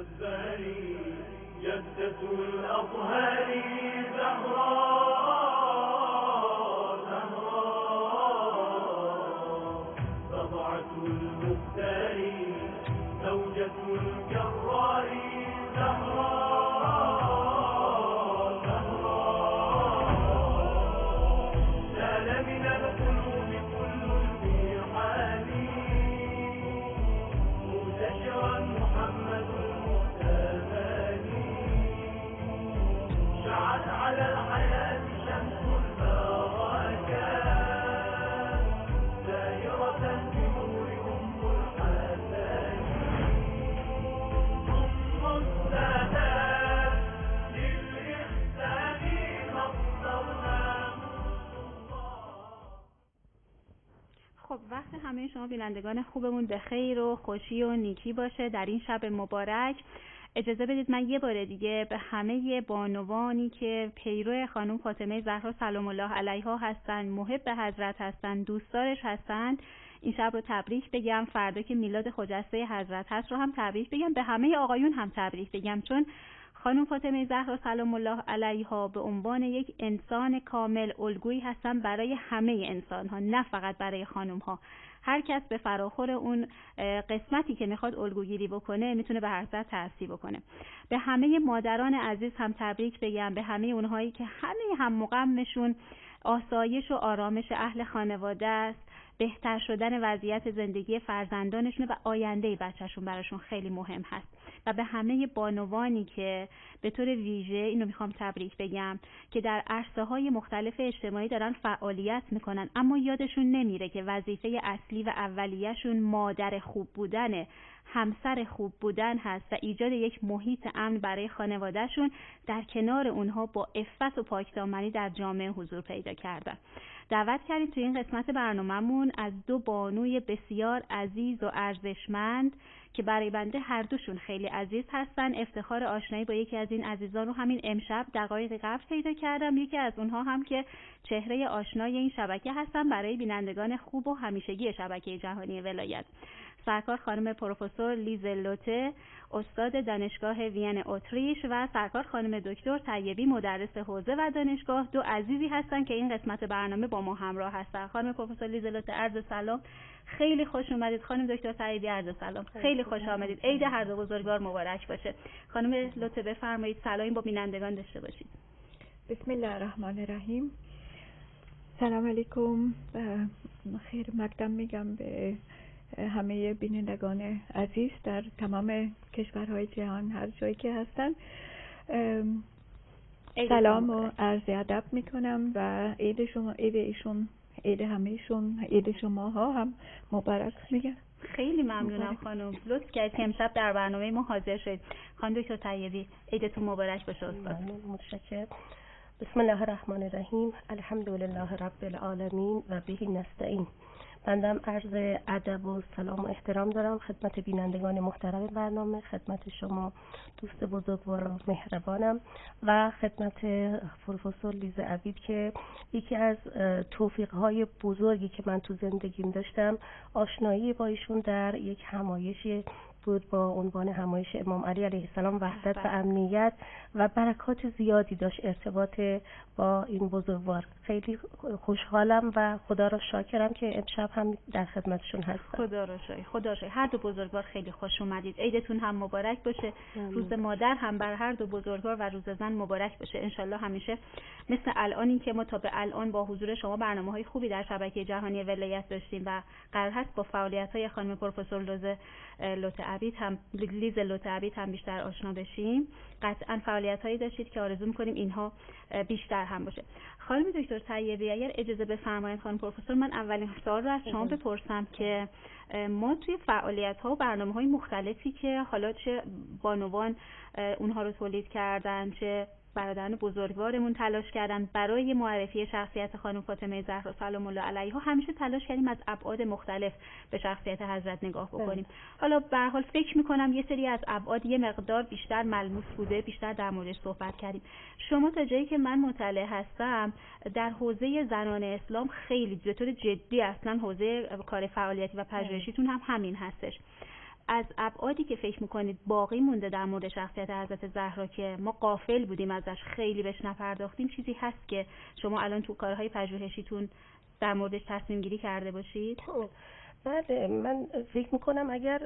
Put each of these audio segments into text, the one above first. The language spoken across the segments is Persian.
الزهري جدة الأطهار زهراء بضعة المختار زوجة الجرار سال من القلوب كل البرهان منتشرا محمد المؤتمن شعت على الحياة شمس البركات دائرة بنور أم الحسن ثم السادات للإحسان نصرنا. خب وقت همه شما بینندگان خوبمون به خیر و خوشی و نیکی باشه در این شب مبارک. اجازه بدید من یه بار دیگه به همه بانوانی که پیرو خانم فاطمه زهرا سلام الله علیها هستن، محب حضرت هستن، دوستدارش هستن، این شب رو تبریک بگم. فردا که میلاد خجسته حضرت هست رو هم تبریک بگم. به همه آقایون هم تبریک بگم، چون خانم فاطمه زهرا سلام الله علیها به عنوان یک انسان کامل الگویی هستن برای همه انسان‌ها، نه فقط برای خانم‌ها. هر کس به فراخور اون قسمتی که میخواد الگوگیری بکنه میتونه به حضرت تأثیر بکنه. به همه مادران عزیز هم تبریک بگم، به همه اونهایی که همه هم غمشون آسایش و آرامش اهل خانواده است، بهتر شدن وضعیت زندگی فرزندانشون و آینده بچه‌شون براشون خیلی مهم هست. و به همه بانوانی که به طور ویژه اینو میخوام تبریک بگم که در عرصه‌های مختلف اجتماعی دارن فعالیت میکنن، اما یادشون نمیره که وظیفه اصلی و اولیه‌شون مادر خوب بودنه، همسر خوب بودن هست و ایجاد یک محیط امن برای خانوادهشون، در کنار اونها با عفت و پاکدامنی در جامعه حضور پیدا کردن. دعوت کردیم توی این قسمت برنامه‌مون از دو بانوی بسیار عزیز و ارزشمند که برای بنده هر دوشون خیلی عزیز هستن. افتخار آشنایی با یکی از این عزیزان رو همین امشب دقایق قبل پیدا کردم. یکی از اونها هم که چهره آشنای این شبکه هستن برای بینندگان خوب و همیشگی شبکه جهانی ولایت. سرکار خانم پروفسور لیز لوته، استاد دانشگاه وین اتریش، و سرکار خانم دکتر طیبی، مدرس حوزه و دانشگاه، دو عزیزی هستن که این قسمت برنامه با ما همراه هستن. خانم پروفسور لیز لوته عرض سلام، خیلی خوش اومدید. خانم دکتر طیبی عرض سلام، خیلی خوش آمدید. عید هر دو بزرگوار مبارک باشه. خانم لوته بفرمایید سلامی با بینندگان داشته باشید. بسم الله الرحمن الرحیم. سلام علیکم و خیر مقدم میگم به همه بینندگان عزیز در تمام کشورهای جهان، هر جایی که هستن. سلام و عرض ادب میکنم و عید شما، عید ایشون، عید همهشون، عید شماها هم مبارک میگم. خیلی ممنونم خانم، لطف کردید که امشب در برنامه ما حاضر شدید. خانم دکتر طیبی عیدتون مبارک باشه. استاد متشکرم. بسم الله الرحمن الرحیم. الحمدلله رب العالمین و به نستعین. بندم عرض ادب و سلام و احترام دارم خدمت بینندگان محترم برنامه، خدمت شما دوست بزرگوار و مهربانم و خدمت پروفسور لیز عبید که یکی از توفیق‌های بزرگی که من تو زندگیم داشتم آشنایی با ایشون در یک همایشی بود با عنوان همایش امام علی علیه السلام، وحدت و امنیت، و برکات زیادی داشت ارتباط با این بزرگوار. خیلی خوشحالم و خدا را شاکرم که امشب هم در خدمتشون هستم. خدا را شکر، خدا شکر. هر دو بزرگوار خیلی خوش اومدید. عیدتون هم مبارک باشه. روز مادر هم بر هر دو بزرگوار و روز زن مبارک باشه. انشالله همیشه مثل الانی که ما تا به الان با حضور شما برنامه‌های خوبی در شبکه جهانی ولایت داشتیم و قرار هست با فعالیت‌های خانم پروفسور لیز لوته عبید هم بیشتر آشنا بشیم. قطعاً فعالیت‌هایی داشتید که آرزو می‌کنیم اینها بیشتر هم باشه. خانم دکتر طیبی اگر اجازه بفرمایید خانم پروفسور، من اولین سوال رو از شما بپرسم که ما توی فعالیت‌ها و برنامه‌های مختلفی که حالا چه بانوان اونها رو تولید کردن، چه برادران بزرگوارمون تلاش کردن برای معرفی شخصیت خانم فاطمه زهرا سلام الله علیها، همیشه تلاش کردیم از ابعاد مختلف به شخصیت حضرت نگاه بکنیم. حالا به هر حال فکر می‌کنم یه سری از ابعاد یه مقدار بیشتر ملموس بوده، بیشتر در موردش صحبت کردیم. شما تا جایی که من مطلع هستم در حوزه زنان اسلام خیلی به طور جدی اصلا حوزه کار فعالیتی و پژوهشیتون هم همین هستش. از ابعادی که فکر میکنید باقی مونده در مورد شخصیت حضرت زهرا که ما غافل بودیم ازش، خیلی بهش نپرداختیم، چیزی هست که شما الان تو کارهای پژوهشیتون در موردش تصمیم گیری کرده باشید؟ بله، من فکر میکنم اگر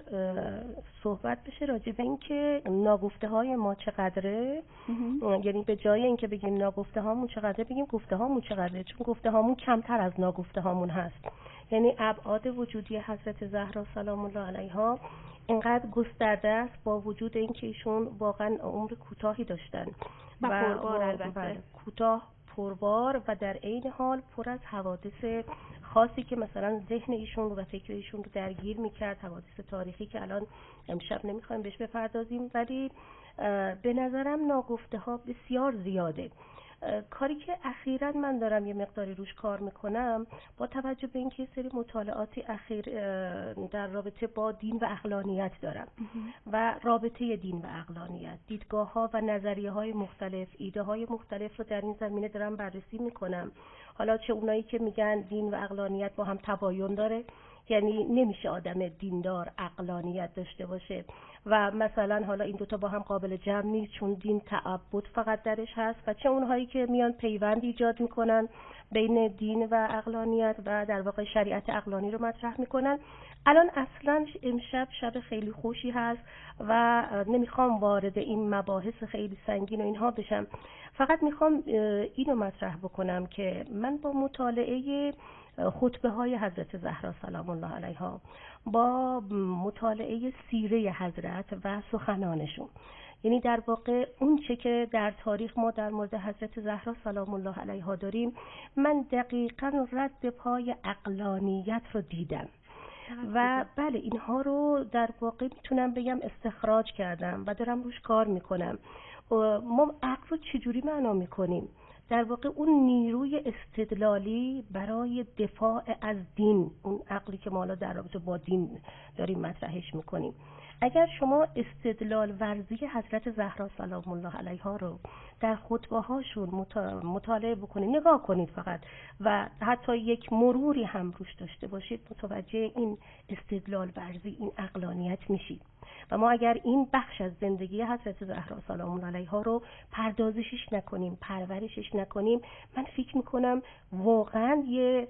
صحبت بشه راجع به این که ناگفته های ما چقدره، یعنی به جای اینکه بگیم ناگفته هامون چقدره بگیم گفته هامون چقدره، چون گفته هامون کمتر از ناگفته هامون هست. یعنی ابعاد وجودی حضرت زهرا سلام الله علیها اینقدر گسترده است با وجود اینکه ایشون واقعا عمر کوتاهی داشتن و پربار، البته کوتاه پربار و در عین حال پر از حوادث خاصی که مثلا ذهن ایشون و فکر ایشون رو درگیر میکرد، حوادث تاریخی که الان امشب نمیخوایم بهش بپردازیم، ولی به نظرم ناگفته ها بسیار زیاده. کاری که اخیراً من دارم یه مقداری روش کار میکنم با توجه به اینکه سری مطالعاتی اخیر در رابطه با دین و عقلانیت دارم و رابطه دین و عقلانیت، دیدگاه ها و نظریه های مختلف، ایده های مختلف رو در این زمینه دارم بررسی میکنم. حالا چه اونایی که میگن دین و عقلانیت با هم تباین داره، یعنی نمیشه آدم دیندار عقلانیت داشته باشه و مثلا حالا این دوتا با هم قابل جمع نیست چون دین تعبد فقط درش هست، و چه اونهایی که میان پیوند ایجاد میکنن بین دین و عقلانیت و در واقع شریعت عقلانی رو مطرح میکنن. الان اصلا امشب شب خیلی خوشی هست و نمیخوام وارد این مباحث خیلی سنگین و اینها بشم، فقط میخوام اینو مطرح بکنم که من با مطالعه خطبه های حضرت زهرا سلام الله علیها، با مطالعه سیره حضرت و سخنانشون، یعنی در واقع اون چه که در تاریخ ما در مورد حضرت زهرا سلام الله علیها داریم، من دقیقاً رد پای عقلانیت رو دیدم و بله اینها رو در واقع میتونم بگم استخراج کردم و دارم روش کار میکنم. ما عقل رو چجوری معنا میکنیم؟ در واقع اون نیروی استدلالی برای دفاع از دین، اون عقلی که ما حالا در رابطه با دین داریم مطرحش میکنیم. اگر شما استدلال ورزی حضرت زهرا سلام الله علیها رو در خطبه هاشون مطالعه بکنید، نگاه کنید فقط و حتی یک مروری هم روش داشته باشید، متوجه این استدلال ورزی، این عقلانیت میشید. و ما اگر این بخش از زندگی حضرت زهرا سلام الله علیها رو پردازشش نکنیم، پرورشش نکنیم، من فکر میکنم واقعا یه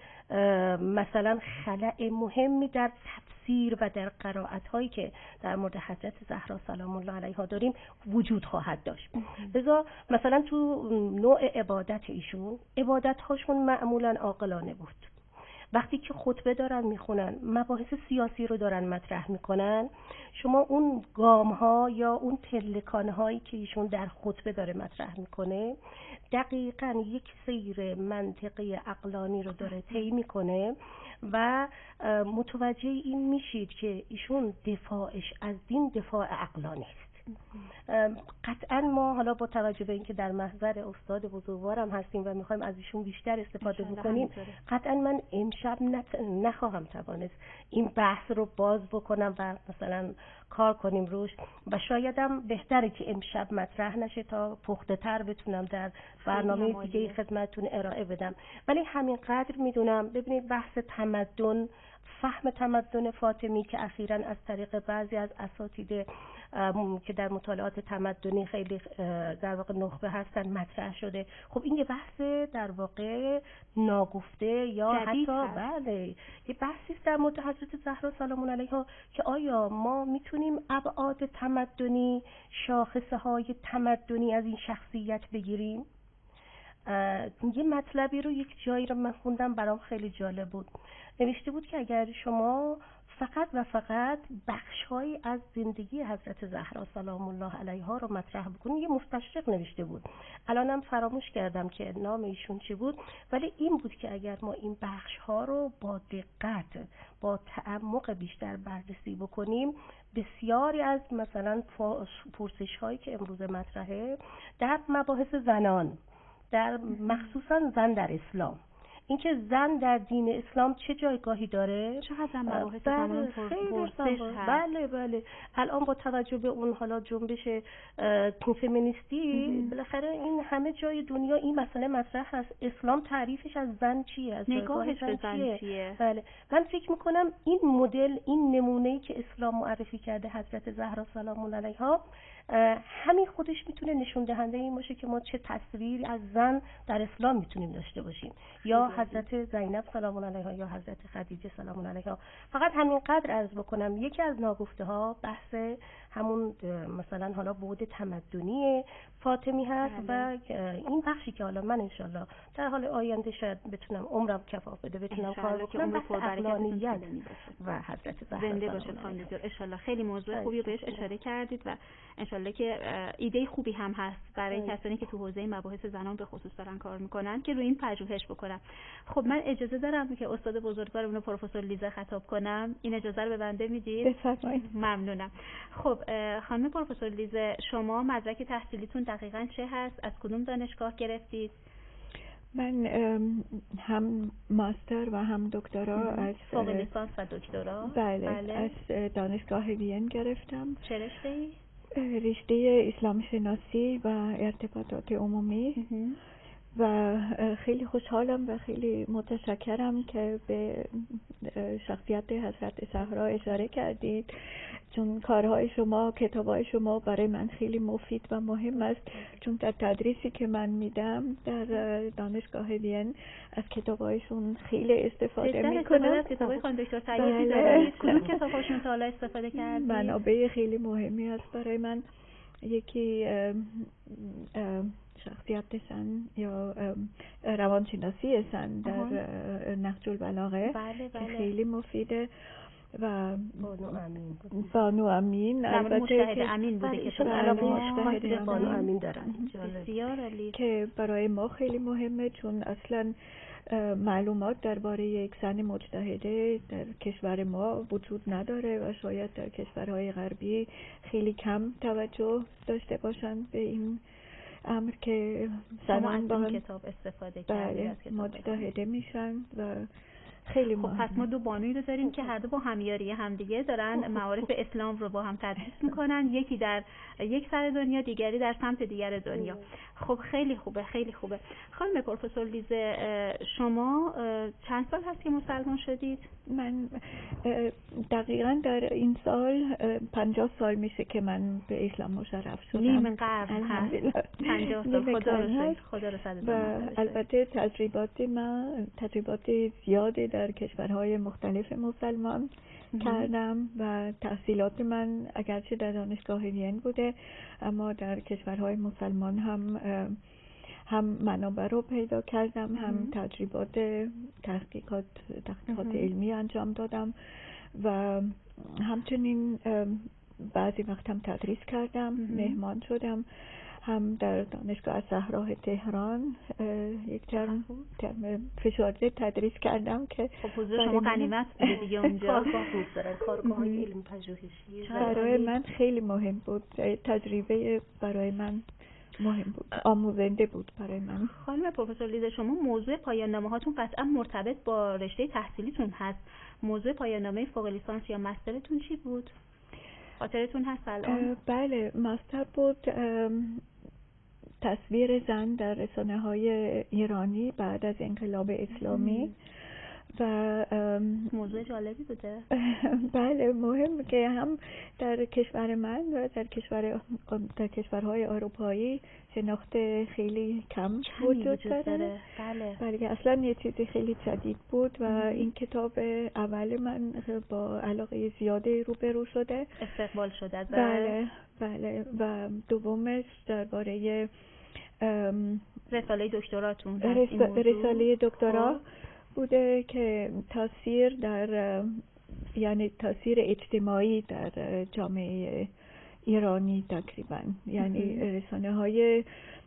مثلا خلأ مهمی در تفسیر و در قرائت هایی که در مورد حضرت زهرا سلام الله علیها داریم وجود خواهد داشت. لذا مثلا تو نوع عبادت ایشون، عبادت هاشون معمولا عاقلانه بود. وقتی که خطبه دارن میخونن، مباحث سیاسی رو دارن مطرح میکنن، شما اون گام ها یا اون پلکان هایی که ایشون در خطبه داره مطرح میکنه دقیقاً یک سیر منطقی عقلانی رو داره طی میکنه و متوجه این میشید که ایشون دفاعش از دین دفاع عقلانی است. قطعا ما حالا با توجه به اینکه در محضر استاد بزرگوارم هستیم و میخوایم از ایشون بیشتر استفاده بکنیم، قطعا من امشب نخواهم توانست این بحث رو باز بکنم و مثلا کار کنیم روش و شایدم بهتره که امشب مطرح نشه تا پخته تر بتونم در برنامه دیگه خدمتتون ارائه بدم. ولی همینقدر میدونم، ببینید بحث تمدن، فهم تمدن فاطمی که اخیراً از طریق بعضی از اساتید که در مطالعات تمدنی خیلی در واقع نخبه هستن مطرح شده. خب این یه بحث در واقع ناگفته یا حتی بله یه بحثی است در مورد حضرت زهرا سلام الله علیها که آیا ما میتونیم ابعاد تمدنی، شاخصه های تمدنی از این شخصیت بگیریم؟ یه مطلبی رو یک جایی رو من خوندم برام خیلی جالب بود. نوشته بود که اگر شما فقط و فقط بخش‌هایی از زندگی حضرت زهرا سلام الله علیها رو مطرح بکنید، یه مستشرق نوشته بود، الانم فراموش کردم که نام ایشون چی بود، ولی این بود که اگر ما این بخش‌ها رو با دقت، با تعمق بیشتر بررسی بکنیم، بسیاری از مثلا پرسش‌هایی که امروز مطرحه در مباحث زنان، در مخصوصا زن در اسلام، اینکه زن در دین اسلام چه جایگاهی داره. چقدر مباحث تمام پرسش هست. بله الان با توجه به اون حالا جنبش فمینیستی بالاخره این همه جای دنیا این مسئله مطرح هست. اسلام تعریفش از زن چیه، از نگاهش به زن چیه؟ بله من فکر میکنم این مدل، این نمونه‌ای که اسلام معرفی کرده حضرت زهرا سلام الله علیها، همین خودش میتونه نشون دهنده این باشه که ما چه تصویری از زن در اسلام میتونیم داشته باشیم، یا حضرت زینب سلام الله علیها یا حضرت خدیجه سلام الله علیها. فقط همین قدر عرض بکنم یکی از ناگفته ها بحث همون مثلا حالا بعد تمدنی فاطمی هست و این بخشی که حالا من انشالله در حال آینده شاید بتونم عمرم کفاف بده بتونم کار بکنم، بحث عقلانیت و حضرت زهرا زنده باشد خانم دکتر. انشالله خیلی موضوع خوبی بهش اشاره کردید و انشالله که ایده خوبی هم هست برای کسانی که تو حوزه مباحث زنان به خصوص دارن کار میکنن که روی این پژوهش بکنن. خب من اجازه دارم که استاد بزرگوارمون پروفسور لیزا خطاب کنم، این اجازه رو به بنده میدید؟ بفرمایید. ممنونم. خب خانم پروفسور لیزا، شما مدرک تحصیلیتون دقیقاً چه هست؟ از کدوم دانشگاه گرفتید؟ من هم ماستر و هم دکترا از فوق لیسانس و دکترا. بله از دانشگاه وین گرفتم. چه رشته‌ای؟ رشته اسلام شناسی و ارتباطات عمومی و خیلی خوشحالم و خیلی متشکرم که به شخصیت حضرت زهرا اشاره کردید، چون کارهای شما، کتابهای شما برای من خیلی مفید و مهم است، چون در تدریسی که من میدم در دانشگاه وین از کتابهایشون خیلی استفاده میکنم. از کتابهای خانم دکتر طیبی دارید؟ کدوم کتابهاشون تا حالا استفاده کردید؟ منابع خیلی مهمی است برای من. یکی شخصیت زن یا روانشناسی زن در نهج البلاغه که خیلی مفیده و بانو امین مجتهد امین بوده که شما علاوه مجتهد بانو امین دارن، بسیار عالی، که برای ما خیلی مهمه، چون اصلا معلومات درباره یک زن مجتهده در کشور ما وجود نداره و شاید در کشورهای غربی خیلی کم توجه داشته باشند به این امر که زنان با این کتاب استفاده کردید، مجتهده میشن و خیلی خب پس ما دو بانویی رو داریم که هر دو با همیاری همدیگه دارن معارف اسلام رو با هم تدریس میکنن، یکی در یک سر دنیا، دیگری در سمت دیگر دنیا. خب خیلی خوبه، خیلی خوبه. خانم پروفسور لیزا، شما چند سال هست که مسلمان شدید؟ من دقیقاً در این سال 50 سال میشه که من به اسلام مشرف شدم. نیم قرن هست. 50 سال. خدا رو صد و البته تجربات زیادی در کشورهای مختلف مسلمان کردم و تحصیلات من اگرچه در دانشگاه وین بوده اما در کشورهای مسلمان هم منابع رو پیدا کردم، هم تحقیقات علمی انجام دادم و همچنین بعضی وقت هم تدریس کردم، مهمان شدم، هم در دانشگاه الزهرا تهران یک ترم فشرده تدریس کردم که خب حضور شما غنیمت بوده دیگه اونجا. کارگاه علم پژوهشی برای من خیلی مهم بود، تجربه برای من مهم بود، آموزنده بود برای من. خانم پروفسور لیزا، شما موضوع پایان نامه هاتون قطعا مرتبط با رشته تحصیلیتون هست. موضوع پایان نامه فوق لیسانس یا مسترتون چی بود؟ خاطرتون هست الان؟ بله، مستر بود تصویر زن در رسانه‌های ایرانی بعد از انقلاب اسلامی و موضوع جالبی بوده. بله، مهم که هم در کشور من و در کشورهای اروپایی شناخت خیلی کم وجود داره. بله اصلا یه چیزی خیلی جدید بود و این کتاب اول من با علاقه زیاده روبرو شده، استقبال شده ازش. بله و دومش درباره رساله دکتراتون، رساله دکترا بوده که تاثیر اجتماعی در جامعه ایرانی تقریبا، یعنی رسانه‌های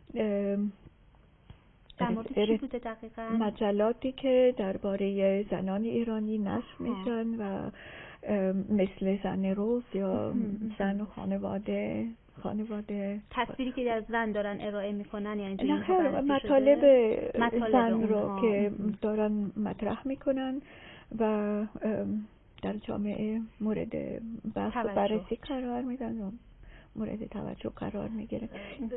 در مورد چی بوده دقیقاً؟ مجلاتی که درباره زنان ایرانی نشر میشن و مثل زن روز یا زن و خانواده تصویری که از زن دارن ارائه میکنن، یعنی توی نه خیر، مطالب زن رو که دارن مطرح میکنن و در جامعه مورد بحث و بررسی قرار میدن و مورد توجه قرار میگیره.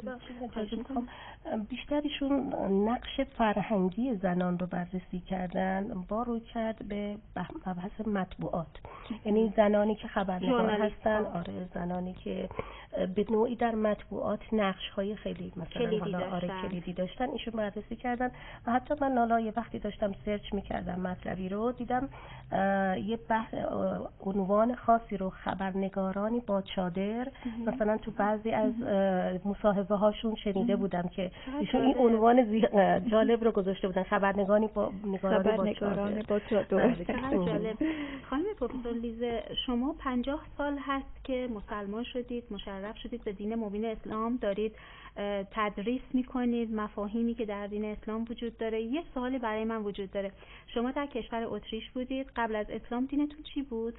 بیشترشون نقش فرهنگی زنان رو بررسی کردن با روی کرد به مبحث مطبوعات، یعنی زنانی که خبرنگار هستن، زنانی که به نوعی در مطبوعات نقش های خیلی مثلا کلیدی داشتن، ایشون بررسی کردن. و حتی من نالا یه وقتی داشتم سرچ میکردم مطلبی رو، دیدم یه بحث عنوان خاصی رو خبرنگارانی با چادر مثلا تو بعضی از مصاحبه هاشون شنیده بودم که ایشون این عنوان جالب رو گذاشته بودن، خبرنگارانی با چادر. جالب. خانم پروفسور لیزه، شما 50 سال هست که مسلمان شدید، مشرف شدید به دین مبین اسلام، دارید تدریس میکنید مفاهیمی که در دین اسلام وجود داره. یه سوالی برای من وجود داره، شما در کشور اتریش بودید، قبل از اسلام دینتون چی بود؟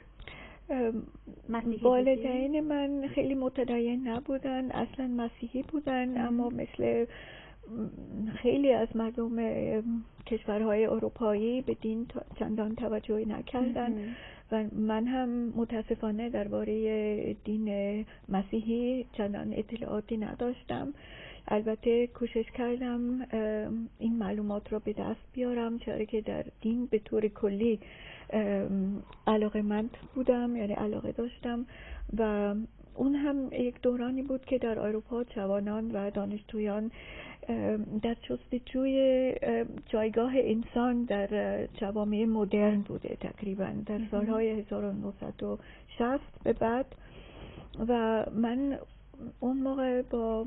والدین من خیلی متدین نبودن، اصلا مسیحی بودن، اما مثل خیلی از مردم کشورهای اروپایی به دین چندان توجهی نکردن و من هم متاسفانه درباره دین مسیحی چندان اطلاعاتی نداشتم. البته کوشش کردم این معلومات رو به دست بیارم، چرا که در دین به طور کلی علاقه‌مند بودم، یعنی علاقه داشتم و اون هم یک دورانی بود که در اروپا جوانان و دانشجویان در جستجوی جایگاه انسان در جوامع مدرن بوده، تقریبا در سالهای 1960 به بعد. و من اون موقع با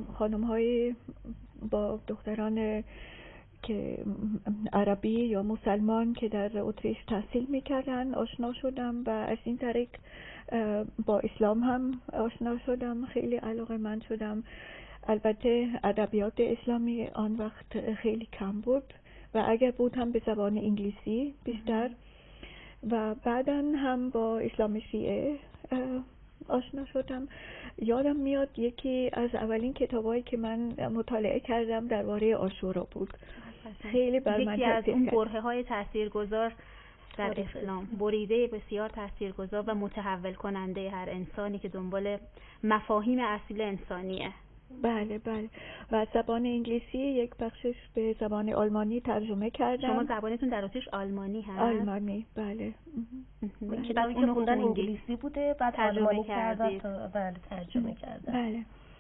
دختران که عربی یا مسلمان که در اتریش تحصیل میکردن آشنا شدم و از این طریق با اسلام هم آشنا شدم، خیلی علاقه‌مند شدم. البته ادبیات اسلامی آن وقت خیلی کم بود و اگر بود هم به زبان انگلیسی بیشتر. و بعداً هم با اسلام شیعه آشنا شدم. یادم میاد یکی از اولین کتابایی که من مطالعه کردم درباره عاشورا بود. خیلی بر من یکی از اون برهه‌های تاثیرگذار در اسلام، بریده بسیار تاثیرگذار و متحول کننده هر انسانی که دنبال مفاهیم اصیل انسانیه. بله بله. و زبان انگلیسی یک بخشش به زبان آلمانی ترجمه کردم. شما زبانتون در اتریش آلمانی هست؟ آلمانی، بله. کتابی که خوندن انگلیسی بوده بعد آلمانی کردید؟ بله ترجمه کردم. بله.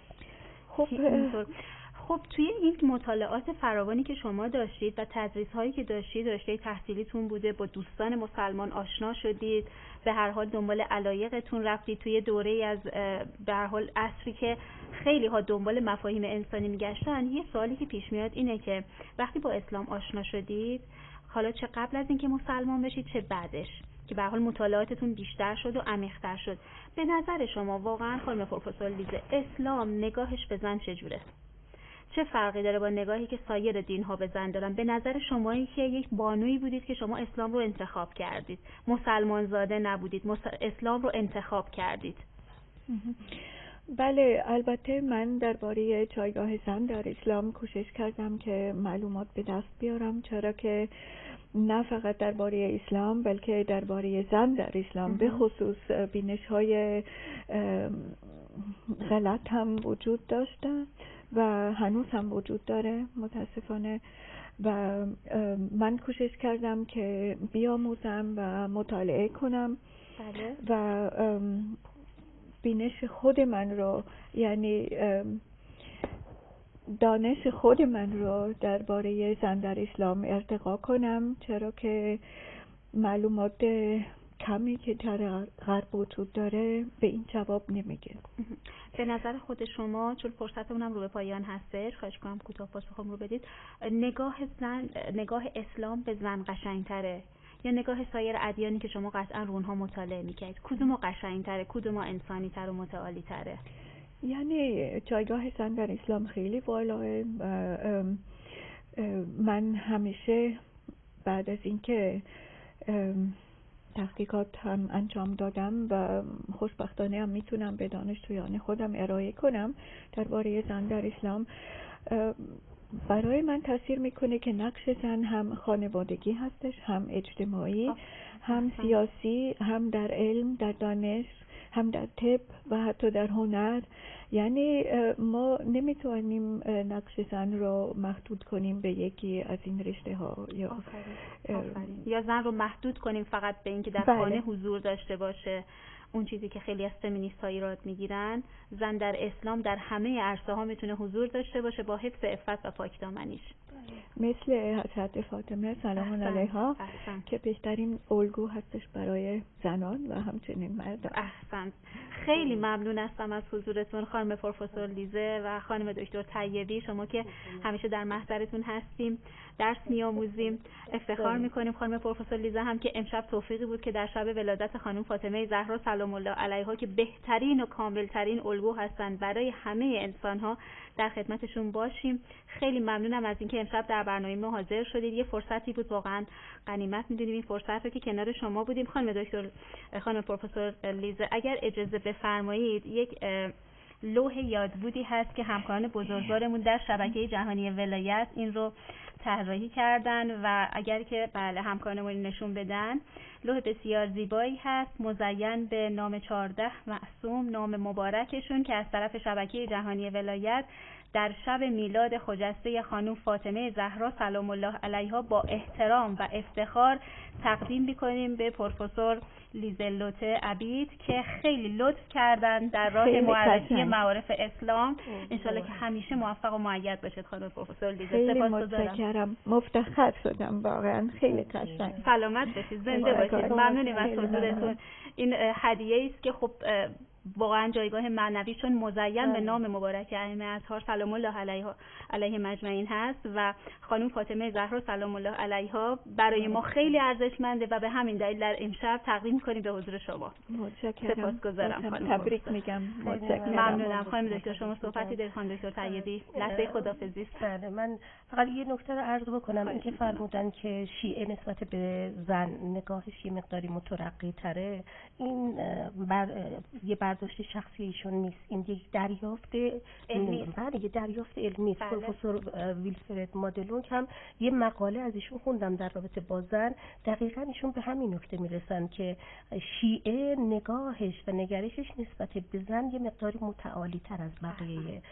خب توی این مطالعات فراوانی که شما داشتید و تدریس‌هایی که داشتید، رشته تحصیلیتون بوده، با دوستان مسلمان آشنا شدید، به هر حال دنبال علایقتون رفتید، توی دوره‌ای از به هر حال عصری که خیلی ها دنبال مفاهیم انسانی میگشتن، یه سوالی که پیش میاد اینه که وقتی با اسلام آشنا شدید، حالا چه قبل از اینکه مسلمان بشید چه بعدش، که به هر حال مطالعاتتون بیشتر شد و عمیق‌تر شد، به نظر شما واقعا خانم پروفسور لیزه اسلام نگاهش به زن چجوره؟ چه فرقی داره با نگاهی که سایر دین‌ها به زن دارن؟ به نظر شمایی که یک بانویی بودید که شما اسلام رو انتخاب کردید، مسلمان زاده نبودید، اسلام رو انتخاب کردید. بله، البته من درباره جایگاه زن در اسلام کوشش کردم که معلومات به دست بیارم، چرا که نه فقط درباره اسلام بلکه درباره زن در اسلام به خصوص بینش‌های غلط هم وجود داشته و هنوز هم وجود داره متاسفانه. و من کوشش کردم که بیاموزم و مطالعه کنم. بله. و بینش خود من رو، یعنی دانش خود من رو درباره زن در اسلام ارتقا کنم، چرا که معلومات کمی که در غرب وجود داره به این جواب نمیگه. به نظر خود شما، چون فرصتمونم رو به پایان هستش، خواهش کنم کوتاه پاسخم رو بدید، نگاه اسلام به زن قشنگ‌تره یا نگاه سایر ادیانی که شما قطعا رو اونها مطالعه می‌کنید؟ کدوم قشنگ‌تره، کدوم انسانی‌تر و متعالی‌تره؟ یعنی جایگاه زن در اسلام خیلی بالاه. من همیشه بعد از اینکه تحقیقات هم انجام دادم و خوشبختانه هم میتونم به دانشجویان خودم ارائه کنم درباره زن در اسلام. برای من تاثیر میکنه که نقش زن هم خانوادگی هستش، هم اجتماعی، هم سیاسی، هم در علم، در دانش، هم در طب و حتی در هنر. یعنی ما نمیتونیم نقش زن رو محدود کنیم به یکی از این رشته ها یا زن رو محدود کنیم فقط به اینکه در خانه حضور داشته باشه. اون چیزی که خیلی از فمینیست ها ایراد میگیرن، زن در اسلام در همه عرصه ها میتونه حضور داشته باشه با حفظ عفت و پاکدامنیش، مثل حضرت فاطمه سلام علیها که بهترین الگو هستش برای زنان و همچنین مردان. احسنت. خیلی ممنون هستم از حضورتون خانم پروفسور لیزه و خانم دکتر طیبی. شما که همیشه در محضرتون هستیم، درس میآموزیم، افتخار میکنیم. خانم پروفسور لیزه هم که امشب توفیقی بود که در شب ولادت خانم فاطمه زهرا سلام الله علیها که بهترین و کاملترین الگو هستند برای همه انسان‌ها در خدمتشون باشیم. خیلی ممنونم از اینکه امشب در برنامه ما حاضر شدید. یه فرصتی بود واقعا غنیمت می‌دونیم این فرصت رو که کنار شما بودیم. خانم پروفسور لیزه اگر اجازه بفرمایید، یک لوح یادبودی هست که همکاران بزرگوارمون در شبکه جهانی ولایت این رو طراحی کردن و اگر که بله همکارانمون نشون بدن، لوح بسیار زیبایی هست مزین به نام 14 معصوم، نام مبارکشون که از طرف شبکه جهانی ولایت در شب میلاد خجسته خانم فاطمه زهرا سلام الله علیها با احترام و افتخار تقدیم می‌کنیم به پروفسور لیزلوته عبید که خیلی لطف کردن در راه معرفی معارف اسلام. انشالله که همیشه موفق و مؤید باشید خانم پروفسور لیزه. خیلی متشکرم، مفتخر شدم واقعا، خیلی قشنگ. سلامت باشید، زنده باشید. ممنونیم از حضورتون. این هدیه است که خب واقعا جایگاه معنوی چون مزین به نام مبارک ائمه اطهار سلام الله علیه مجمعین هست و خانم فاطمه زهرا سلام الله علیها برای ما خیلی ارزشمنده و به همین دلیل در امشب تقدیم کنیم به حضور شما. متشکرم. سپاسگزارم خانم. تبریک میگم. متشکرم. ممنونم. خانم دکتر شما صحبتی دارید خانم دکتر طیبی؟ لحظه خداحافظی. بله، من فقط یه نکته رو عرض بکنم. اینکه فرمودن که شیعه نسبت به زن نگاهش یه مقداری مترقی تره، این یه برداشت شخصی ایشون نیست، این یک دریافت علمی. بله، یه دریافت علمی. پروفسور ویلفرد مادلون هم یه مقاله از ایشون خوندم در رابطه با زن، دقیقاً ایشون به همین نکته میرسن که شیعه نگاهش و نگرشش نسبت به زن یه مقداری متعالی تر از بقیه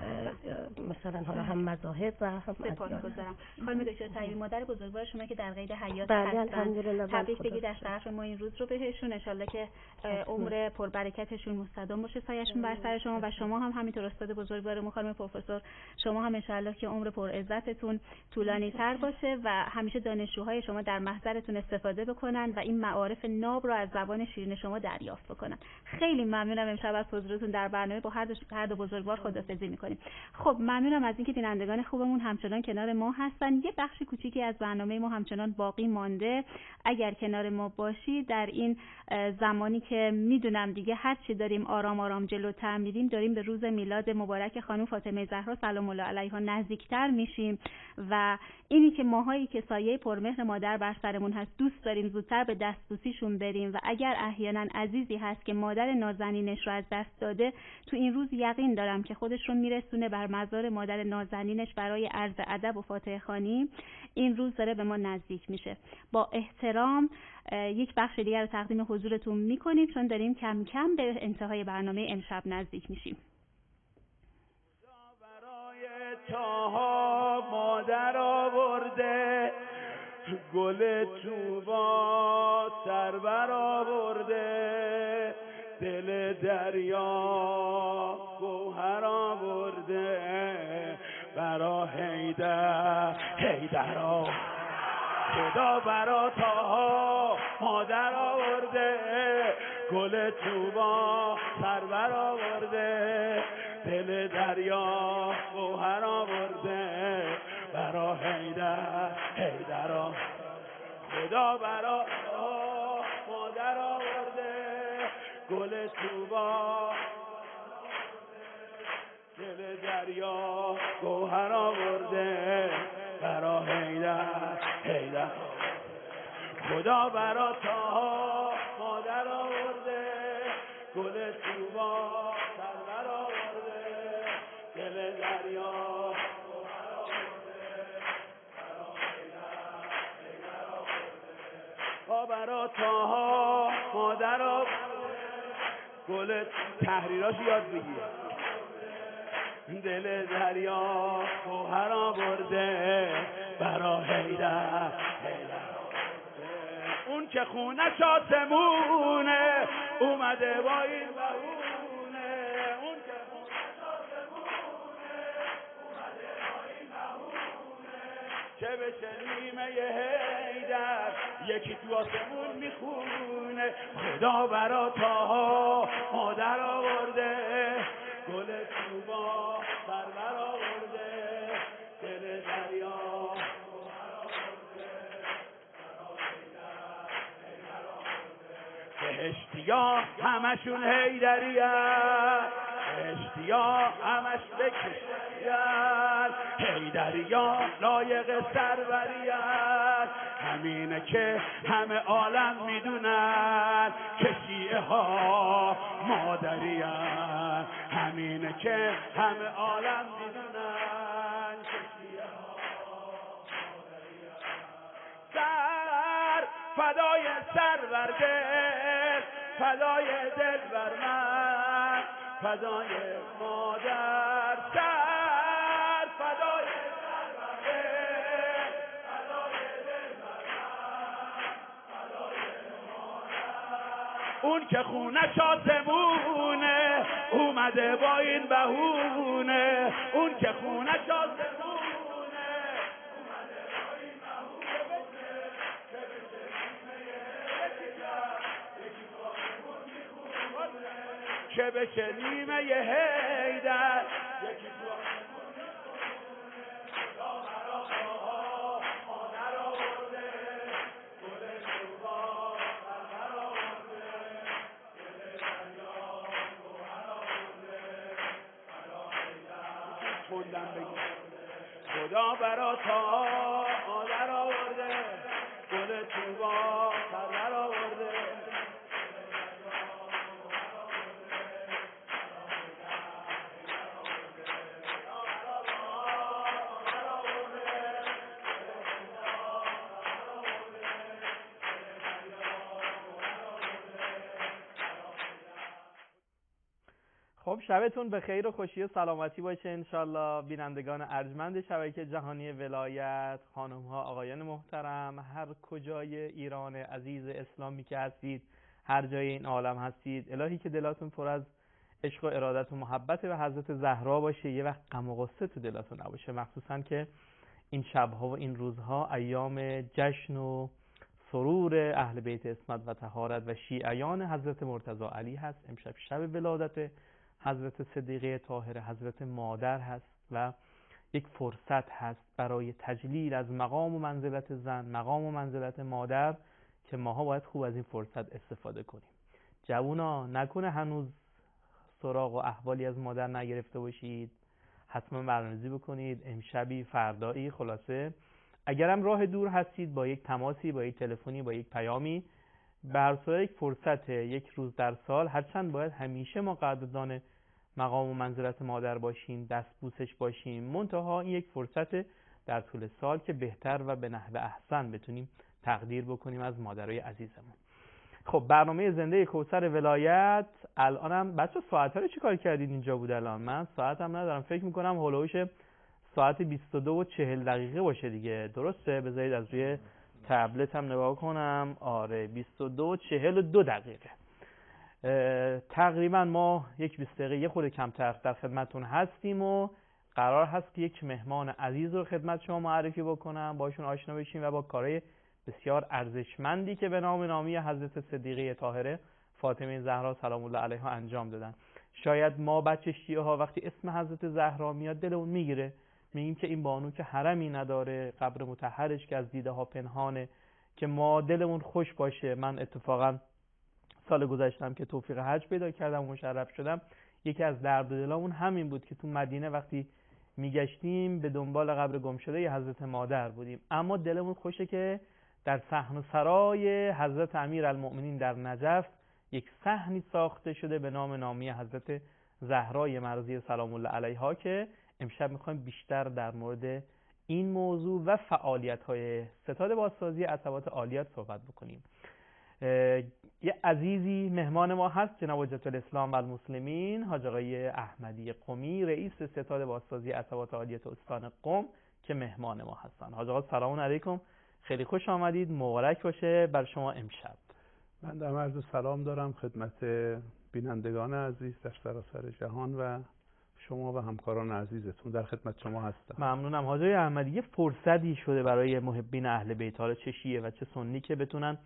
مثلا حالا هم مذاهب و هم سپاسگزارم. خانم دکتر طیبی، مادر بزرگوار شما که در قید حیات هستن، تبریک بگید از طرف ما این روز رو بهشون. ان شاءالله که عمر پربرکتشون مستدام باشه، سایه‌شون بر سر شما و شما هم همینطور استاد بزرگوارمون خانم پروفسور، شما هم ان شاءالله که عمر پر عزتتون طولانی تر باشه و همیشه دانشجوهای شما در محضرتون استفاده بکنن و این معارف ناب رو از زبان شیرین شما دریافت بکنن. خیلی ممنونم امشب از حضورتون در برنامه. با هر دو بزرگوار خداحافظی می‌کنیم. خب ممنونم از اینکه بینندگان خوبمون همچنان کنار ما هستن. یه بخش کوچیکی از برنامه ما همچنان باقی مانده. اگر کنار ما باشید در این زمانی که میدونم دیگه هر چی داریم آرام آرام جلوتر میریم، داریم به روز میلاد مبارک خانم فاطمه زهرا سلام الله علیها نزدیکتر میشیم و اینی که ماهایی که سایه پرمهر مادر بر سرمون هست دوست داریم زودتر به دستبوسیشون بریم و اگر احیانا عزیزی هست که مادر نازنینش رو از دست داده، تو این روز یقین دارم که خودش رو میرسونه بر مزار مادر نازنینش برای عرض ادب و فاتحه خوانی. این روز داره به ما نزدیک میشه. با احترام یک بخش دیگر رو تقدیم حضورتون میکنیم چون داریم کم کم به انتهای برنامه امشب نزدیک میشیم. برای چاها مادر آورده، گل توبا سر بر آورده، دل دریا گوهر آورده، برا حیدر خدا برا تاها مادر آورده، گل توبا سر بر آورده، دل دریا گوهر آورده، برا حیدر خدا برا تاها مادر آورده، گل توبا دل دریا گوهر آورده، برا حیدر خدا برا تا مادر آورده، گل طوبا سرور آورده، دل دریا برا تا مادر آورده، گل تحریراش یاد بگیر، دل دریا گوهر آورده برا حیدر. اون که خونش آسمونه اومده با این بهونه، اون که خونش آسمونه اومده با این بهونه، چه بشه نیمه حیدر یکی تو آسمون میخونه. خدا برا تاها مادر آورده، گل طوبا سرور آورده، دل دریا بهشتیا همشون حیدریان، بهشتیا همش بکشیان، حیدریا لایق سروریان، همینه که همه عالم میدونن که شیعه ها مادریان، همینه که همه عالم میدونن که شیعه ها مادریان. سر فدای سرورده، فدای دل بر من، فدای مادر، سر فدای سرورده، فدای دل بر من، فدای مادر. اون که خونش آسمونه اومده با این بهونه، اون که خونش آسمونه اومده با این بهونه، که بشه نیمه حیدر یکی تو آسمون میخونه. خدا برا تاها مادر آورده، گل طوبا سرور آورده، دل دریا گوهر آورده، برا حیدر خوندم بگیر. خدا برا تاها مادر آورده، گل طوبا سرور آورده، خب شبتون به خیر و خوشی و سلامتی باشه انشالله. بینندگان ارجمند شبکه جهانی ولایت، خانم ها آقایان محترم، هر کجای ایران عزیز اسلامی که هستید، هر جای این عالم هستید، الهی که دلاتون پر از عشق و ارادت و محبت به حضرت زهرا باشه، یه وقت غم و غصه تو دلاتون نباشه، مخصوصا که این شبها و این روزها ایام جشن و سرور اهل بیت عصمت و طهارت و شیعیان حضرت مرتضی علی هست. امشب شب ولادت حضرت صدیقه طاهره، حضرت مادر هست و یک فرصت هست برای تجلیل از مقام و منزلت زن، مقام و منزلت مادر، که ماها باید خوب از این فرصت استفاده کنیم. جوونا نکنه هنوز سراغ و احوالی از مادر نگرفته باشید، حتما برنامه‌ریزی بکنید، امشبی فردایی، خلاصه اگرم راه دور هستید با یک تماسی، با یک تلفنی، با یک پیامی، بر صورت یک فرصت یک روز در سال، هرچند باید همیشه ما قدردان مقام و منزلت مادر باشیم، دستبوسش باشیم، منتها این یک فرصت در طول سال که بهتر و به نحو احسن بتونیم تقدیر بکنیم از مادرای عزیزمون. خب برنامه زنده کوثر ولایت، الانم بچه ساعت ها رو چی کار کردید اینجا بود؟ الان من ساعتم ندارم، فکر میکنم هولوش ساعت 22:40 باشه دیگه، درسته؟ بذارید از روی تبلتم نگاه کنم. آره 22:42 تقریبا ما یک 20 دقیقه یه خورده کمتر در خدمتون هستیم و قرار هست که یک مهمان عزیز رو خدمت شما معرفی بکنم، باشون آشنا بشیم و با کارهای بسیار ارزشمندی که به نامی حضرت صدیقه طاهره فاطمه زهرا سلام الله علیها انجام دادن. شاید ما بچه شیعه ها وقتی اسم حضرت زهرا میاد دلمون میگیره، میگیم که این بانو که حرمی نداره، قبر مطهرش که از دیده ها پنهانه، که ما دلمون خوش باشه. من اتفاقا سال گذشتم که توفیق حج پیدا کردم و مشرف شدم، یکی از درد دلامون همین بود که تو مدینه وقتی میگشتیم به دنبال قبر گم شده ی حضرت مادر بودیم، اما دلمون خوشه که در صحن‌سرای حضرت امیرالمؤمنین در نجف یک صحنی ساخته شده به نامی حضرت زهرای مرضیه سلام الله علیها که امشب میخوایم بیشتر در مورد این موضوع و فعالیت‌های ستاد بازسازی عصبات عالیت صحبت بکنیم. یه عزیزی مهمان ما هست، جناب حجت الاسلام و المسلمین حاج آقای احمدی قمی، رئیس ستاد بازسازی عصبات عالیت استان قم که مهمان ما هستن. حاج آقا سلام علیکم، خیلی خوش آمدید، مبارک باشه بر شما امشب. من در عرض سلام دارم خدمت بینندگان عزیز در سراسر جهان و شما و همکاران عزیزتون، در خدمت شما هستم. ممنونم حاج آقای احمدی. یه فرصتی شده برای محبین اهل بیت، حالا چه شیعه و چه سنی، که بتونن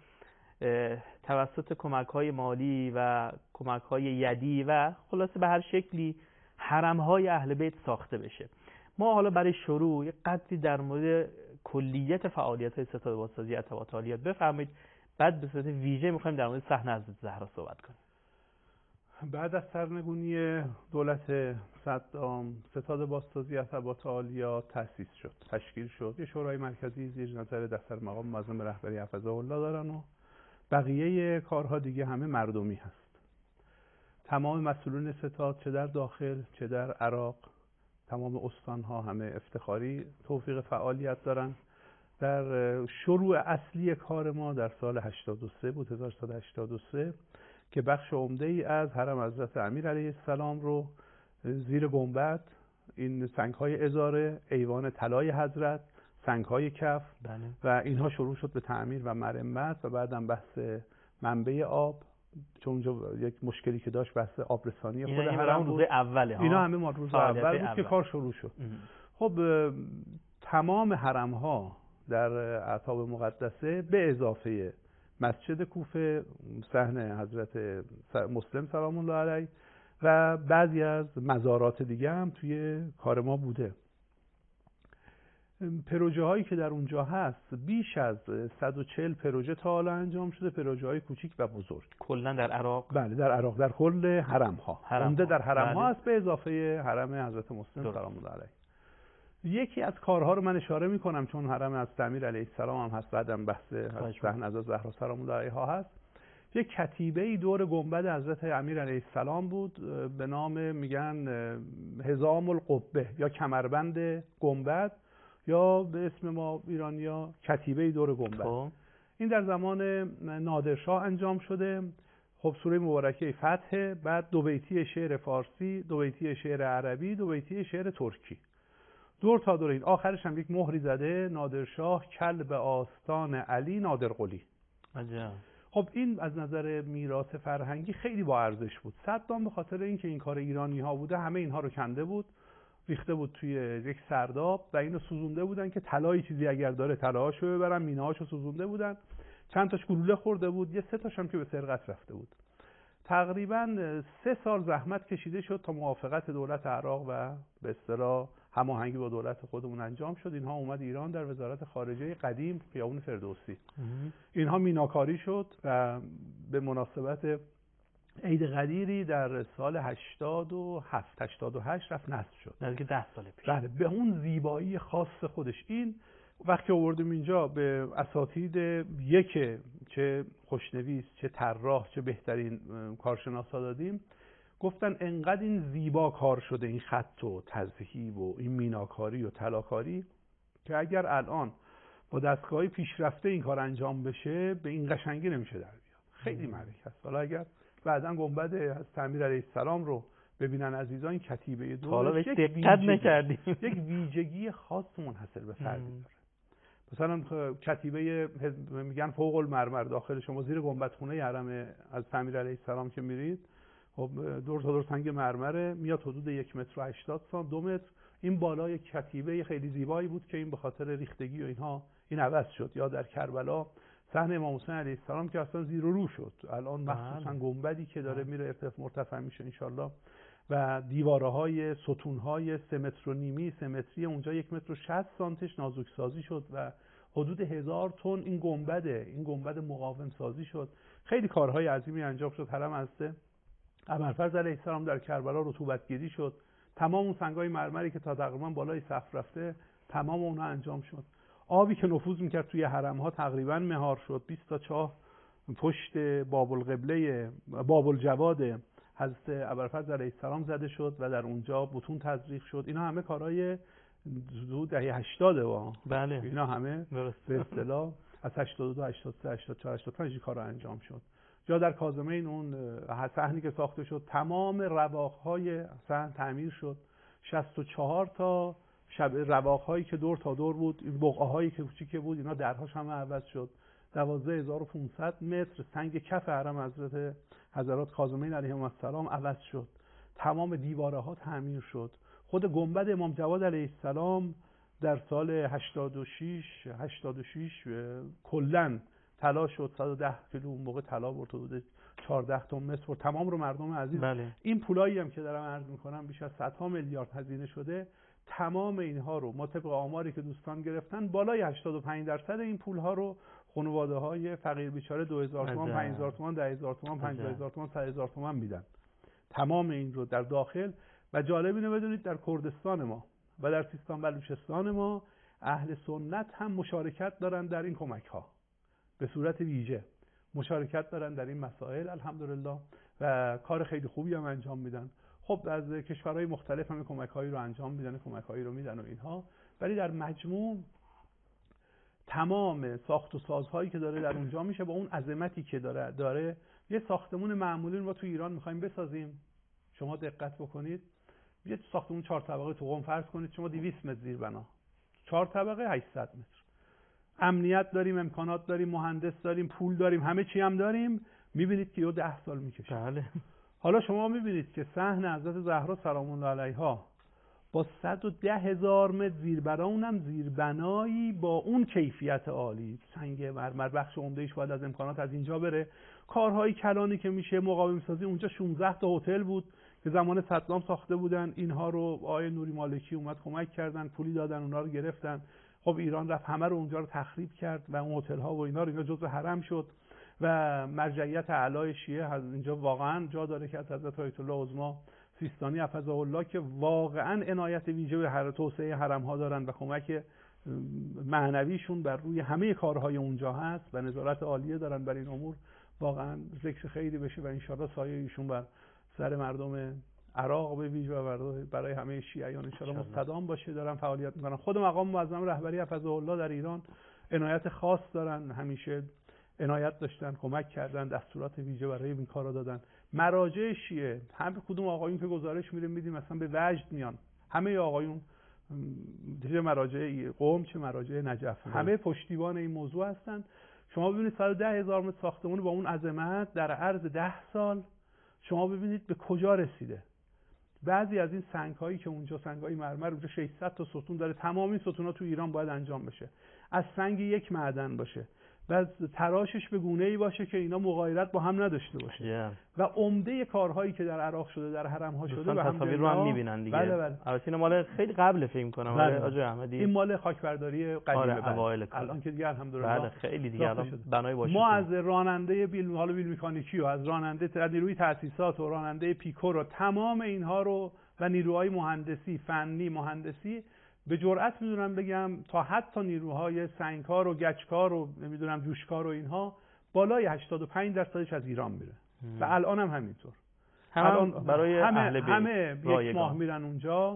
توسط کمک‌های مالی و کمک‌های یدی و خلاصه به هر شکلی حرم‌های اهل بیت ساخته بشه. ما حالا برای شروع یه قدری در مورد کلیت فعالیت‌های ستاد بازسازی عصبات عالیت بفرمایید، بعد به صورت ویژه می‌خوایم در مورد صحنه حضرت زهرا صحبت کنیم. بعد از سرنگونی دولت صدام، ستاد بازسازی عصبات عالیات تأسیس شد، تشکیل شد. یه شورای مرکزی زیر نظر دفتر مقام معظم رهبری حفظه الله دارن و بقیه کارها دیگه همه مردمی هست. تمام مسئولین ستاد چه در داخل چه در عراق، تمام استانها همه افتخاری توفیق فعالیت دارن. در شروع اصلی کار ما در سال 83 بود، 1383، که بخش عمده ای از حرم حضرت امیر علیه السلام رو زیر گنبد، این سنگ‌های ازاره، ایوان طلای حضرت، سنگ‌های کف و اینها شروع شد به تعمیر و مرمت و بعدم بحث منبع آب، چون اونجا یک مشکلی که داشت بحث آبرسانی خود حرم بود. اینا همه ما روز اول بود که کار شروع شد. خب تمام حرم‌ها در اعتاب مقدسه به اضافه مسجد کوفه، صحن حضرت مسلم سلام الله علیه و بعضی از مزارات دیگه هم توی کار ما بوده. پروژه هایی که در اونجا هست بیش از 140 پروژه تا حالا انجام شده، پروژه های کوچیک و بزرگ. کلا در عراق؟ بله در عراق، در کل حرم ها، عمده در حرم ها است به اضافه حرم حضرت مسلم سلام الله علیه. یکی از کارها رو من اشاره میکنم چون حرم حضرت امیر علیه السلام هم هست، بعدم بحث صحن حضرت زهرا سلام الله علیها هست. یک کتیبه‌ای دور گنبد حضرت امیر علیه السلام بود به نام میگن حزام القبه یا کمربند گنبد، یا به اسم ما ایرانی‌ها کتیبه‌ای دور گنبد. این در زمان نادرشاه انجام شده. خب سوره مبارکه فتح، بعد دو بیتی شعر فارسی، دو بیتی شعر عربی، دو بیتی شعر ترکی، دور تا دور این. آخرش هم یک مهری زده نادرشاه کل به آستان علی نادرقلی. عجب. خب این از نظر میراث فرهنگی خیلی با ارزش بود. صدام به خاطر اینکه این کار ایرانی ها بوده همه اینها رو کنده بود، ریخته بود توی یک سرداب و اینو سوزونده بودن که طلای چیزی اگر داره طلاهاشو ببرن. مینه‌هاشو سوزونده بودن، چند تاش گلوله خورده بود، یه 3 تاش هم که به سرقت رفته بود. تقریبا 3 سال زحمت کشیده شد تا موافقت دولت عراق و به اصطلاح هماهنگی با دولت خودمون انجام شد. اینها اومد ایران در وزارت خارجه قدیم خیابون فردوسی، اینها میناکاری شد و به مناسبت عید قدیری در سال 87 88 رفت نصب شد، نزدیک 10 سال پیش. بله، به اون زیبایی خاص خودش. این وقتی آوردیم اینجا به اساتید یک چه خوشنویس چه طراح چه بهترین کارشناسا دادیم، گفتن انقدر این زیبا کار شده، این خط و تذهیب و این میناکاری و طلاکاری، که اگر الان با دستگاهی پیشرفته این کار انجام بشه به این قشنگی نمیشه در بیاد. خیلی معرکه است. حالا اگر بعداً گنبد حضرت امیر علیه السلام رو ببینن عزیزان، کتیبه دورش یک ویژگی خاص منحصر به فردی داره. مثلا کتیبه میگن فوق المرمر داخل شما زیر گنبد خونه حرم از امیر علیه السلام که میرید، خب دور تا دور سنگ مرمره، میاد حدود 1 متر و 80 سانتی 2 متر. این بالای کتیبه خیلی زیبایی بود که این به خاطر ریختگی و اینها این عوض شد. یا در کربلا صحن امام حسین علیه السلام که اصلا زیر و رو شد، الان مخصوصا گنبدی که داره میره مرتفع میشه انشالله، و دیوارهای ستونهای 3 متر و نیمی 3 متری اونجا 1 متر و 60 سانتیش نازک سازی شد و حدود 1000 تن این گنبد مقاوم سازی شد. خیلی کارهای عظیمی انجام شد. حرم حضرت ابوالفضل علیه السلام در کربلا رطوبت گیری شد. تمام اون سنگای مرمری که تا تقریبا بالای سقف رفته تمام اونها انجام شد. آبی که نفوذ میکرد توی حرم‌ها تقریبا مهار شد. 20 تا چاه پشت باب الجواد حضرت ابوالفضل علیه السلام زده شد و در اونجا بتون تزریق شد. اینا همه کارهای حدود دهه 80 بله. اینا همه به اصطلاح از 82 83 84 85 کارا انجام شد. جا در کاظمین اون صحنی که ساخته شد تمام رواق‌های صحن تعمیر شد. 64 تا رواق‌هایی که دور تا دور بود، این بقعه‌هایی که کوچیک بود، اینا درهاش همه عوض شد. 12500 متر سنگ کف حرم حضرات کاظمین علیهم السلام عوض شد. تمام دیواره‌ها تعمیر شد. خود گنبد امام جواد علیه السلام در سال 86 کلاً طلا شد. 110 کیلو اون موقع طلا برد، حدود 14 تن مس برد. تمام رو مردم عزیز. بله. این پولایی هم که دارم عرض می‌کنم بیش از 100 میلیارد هزینه شده. تمام اینها رو ما طبق آماری که دوستان گرفتن بالای 85% این پول‌ها رو خانواده‌های فقیر بیچاره 2000 تومان، 5000 تومان، 10000 تومان، 50000 تومان، 100000 تومان میدن. تمام این رو در داخل. و جالب اینو بدونید در کردستان ما و در سیستان بلوچستان ما اهل سنت هم مشارکت دارن در این کمک‌ها، به صورت ویژه مشارکت دارن در این مسائل الحمدلله و کار خیلی خوبی هم انجام میدن. خب از کشورهای مختلف هم کمک‌هایی رو انجام میدن، کمک‌هایی رو میدن و اینها، ولی در مجموع تمام ساخت و سازهایی که داره در اونجا میشه با اون عظمتی که داره. یه ساختمون معمولی رو ما تو ایران می‌خوایم بسازیم، شما دقت بکنید یه ساختمون 4 طبقه تو قم فرض کنید شما 200 متر زیر بنا، 4 طبقه 800 متر، امنیت داریم، امکانات داریم، مهندس داریم، پول داریم، همه چی هم داریم، میبینید که 10 سال میکشه. بله. حالا شما میبینید که صحن حضرت زهرا سلام الله علیها با 110,000 متر زیربنا، اونم زیربنایی با اون کیفیت عالی، سنگ مرمر، بخش عمده‌ایش باید از امکانات از اینجا بره. کارهای کلانی که میشه مقاوم سازی، اونجا 16 تا هتل بود که زمان صدام ساخته بودن. اینها رو آقای نوری مالکی اومد کمک کردن، پولی دادن، اونها رو گرفتن. خب ایران رفت همه رو اونجا رو تخریب کرد و اون هتل ها و اینا رو جزء حرم شد و مرجعیت اعلی شیعه اینجا واقعا جا داره که از حضرت آیت الله عظما سیستانی حفظه الله که واقعا عنایت ویژه به توسعه حرم ها دارن و کمک معنویشون بر روی همه کارهای اونجا هست و نظارت عالیه دارن بر این امور. واقعا ذکر خیری بشه و ان شاء الله سایه ایشون بر سر مردم عراق به ویژه و برای همه شیعیان ان شاء الله مستدام باشه. دارن فعالیت میکنن. خود مقام معظم رهبری حفظه الله در ایران عنایت خاص دارن، همیشه عنایت داشتن، کمک کردن، دستورات ویژه برای این کارا دادن. مراجع شیعه هم کدوم آقایون که گزارش میدیم مثلا به وجد میان، همه آقایون چه مراجع قم چه مراجع نجف همه پشتیبان این موضوع هستن. شما ببینید 110,000 متر ساختمون با اون عظمت در عرض 10 سال شما ببینید به کجا رسیده. بعضی از این سنگ‌هایی که اونجا سنگ‌های مرمر اونجا 600 تا ستون داره، تمام این ستون‌ها تو ایران باید انجام بشه، از سنگ یک معدن باشه و تراشش به گونه‌ای باشه که اینا مغایرت با هم نداشته باشه و عمده کارهایی که در عراق شده در حرم‌ها شده و تصاویر رو هم می‌بینن دیگه. بله. البته این مال خیلی قبل فکر می‌کنم آقای احمدی، این مال خاکبرداری قدیمه. اوایل الان که دیگه الحمدلله بله خیلی دیگه الان بنای باشه. ما از راننده بیل مکانیکی و از راننده نیروی تأسیسات و راننده پیکو رو تمام اینها رو و نیروهای مهندسی فنی مهندسی به جرئت میدونم بگم تا حتی نیروهای سنگکار و گچکار و نمیدونم جوشکار و اینها بالای 85% از ایران میره و الان هم همینطور. الان برای اهل بیت همه یک ماه میرن اونجا،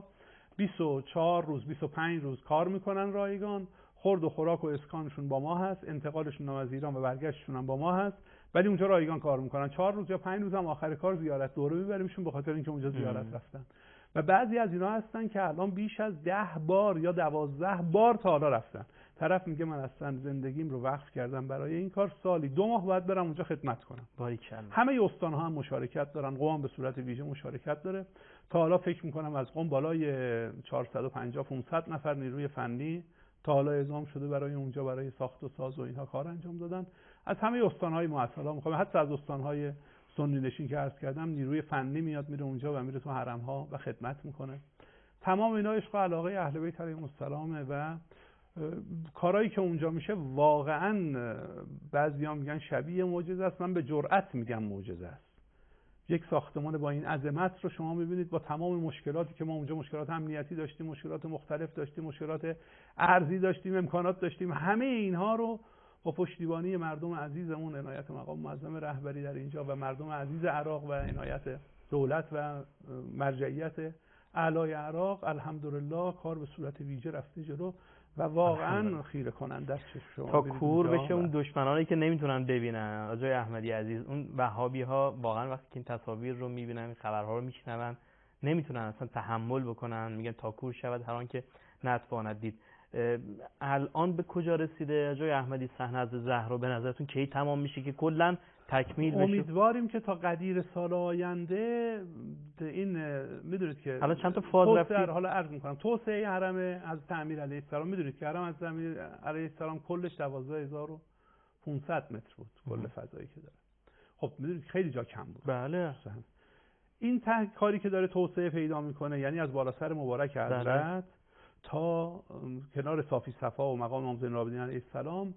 24 روز 25 روز کار میکنن رایگان، خورد و خوراک و اسکانشون با ما هست، انتقالشون از ایران و برگشتشون هم با ما هست، ولی اونجا رایگان کار میکنن. 4 روز یا 5 روز هم آخر کار زیارت دوره میبریمشون به خاطر اینکه اونجا زیارت رفتن. و بعضی از اینا هستن که الان بیش از 10 بار یا 12 بار تا حالا رفتن. طرف میگه من اصلا زندگیم رو وقف کردم برای این کار، سالی 2 ماه باید برم اونجا خدمت کنم. باریکلا. همه استان‌ها هم مشارکت دارن، قم به صورت ویژه مشارکت داره. تا حالا فکر میکنم از قم بالای 450 500 نفر نیروی فنی تا حالا اعزام شده برای اونجا برای ساخت و ساز و اینها کار انجام دادن. از همه استان‌های معطلا میخوام، حتی از استان‌های سنی نشین که عرض کردم نیروی فنی میاد میره اونجا و میره تو حرم‌ها و خدمت میکنه. تمام اینا عشق و علاقه اهل بیت علیهم السلام و کارهایی که اونجا میشه واقعا بعضیا میگن شبیه معجزه است، من به جرئت میگم معجزه است. یک ساختمان با این عظمت رو شما می‌بینید با تمام مشکلاتی که ما اونجا مشکلات امنیتی داشتیم، مشکلات مختلف داشتیم، مشکلات ارضی داشتیم، امکانات داشتیم، همه اینها رو با پشتیبانی مردم عزیزمون، عنایت مقام معظم رهبری در اینجا و مردم عزیز عراق و عنایت دولت و مرجعیت اعلای عراق، الحمدلله کار به صورت ویژه رفته جلو و واقعا خیره کننده است. شما تا کور بشه اون دشمنانی که نمیتونن ببینن. آقای احمدی عزیز، اون وهابی ها واقعا وقتی که این تصاویر رو میبینن، این خبرها رو میشنون، نمیتونن اصلا تحمل بکنن، میگن تا کور شود هر آن که نتواند دید. الان به کجا رسیده آقای احمدی صحنه از زهرا؟ به نظرتون کی تمام میشه که کلا تکمیل بشه؟ امیدواریم که تا قدیر سال آینده این میدونید که حالا چند تا فاز رفتید، حالا عرض میکنم توسعه حرم از تعمیر علیه السلام، میدونید که حرم از تعمیر علیه السلام کلش 12500 متر بود کل فضایی که داره. خب میدونید خیلی جا کم بود. بله. این کاری که داره توسعه پیدا میکنه، یعنی از بالا سر مبارک حضرت تا کنار صافی صفا و مقام امام زین العابدین علیه السلام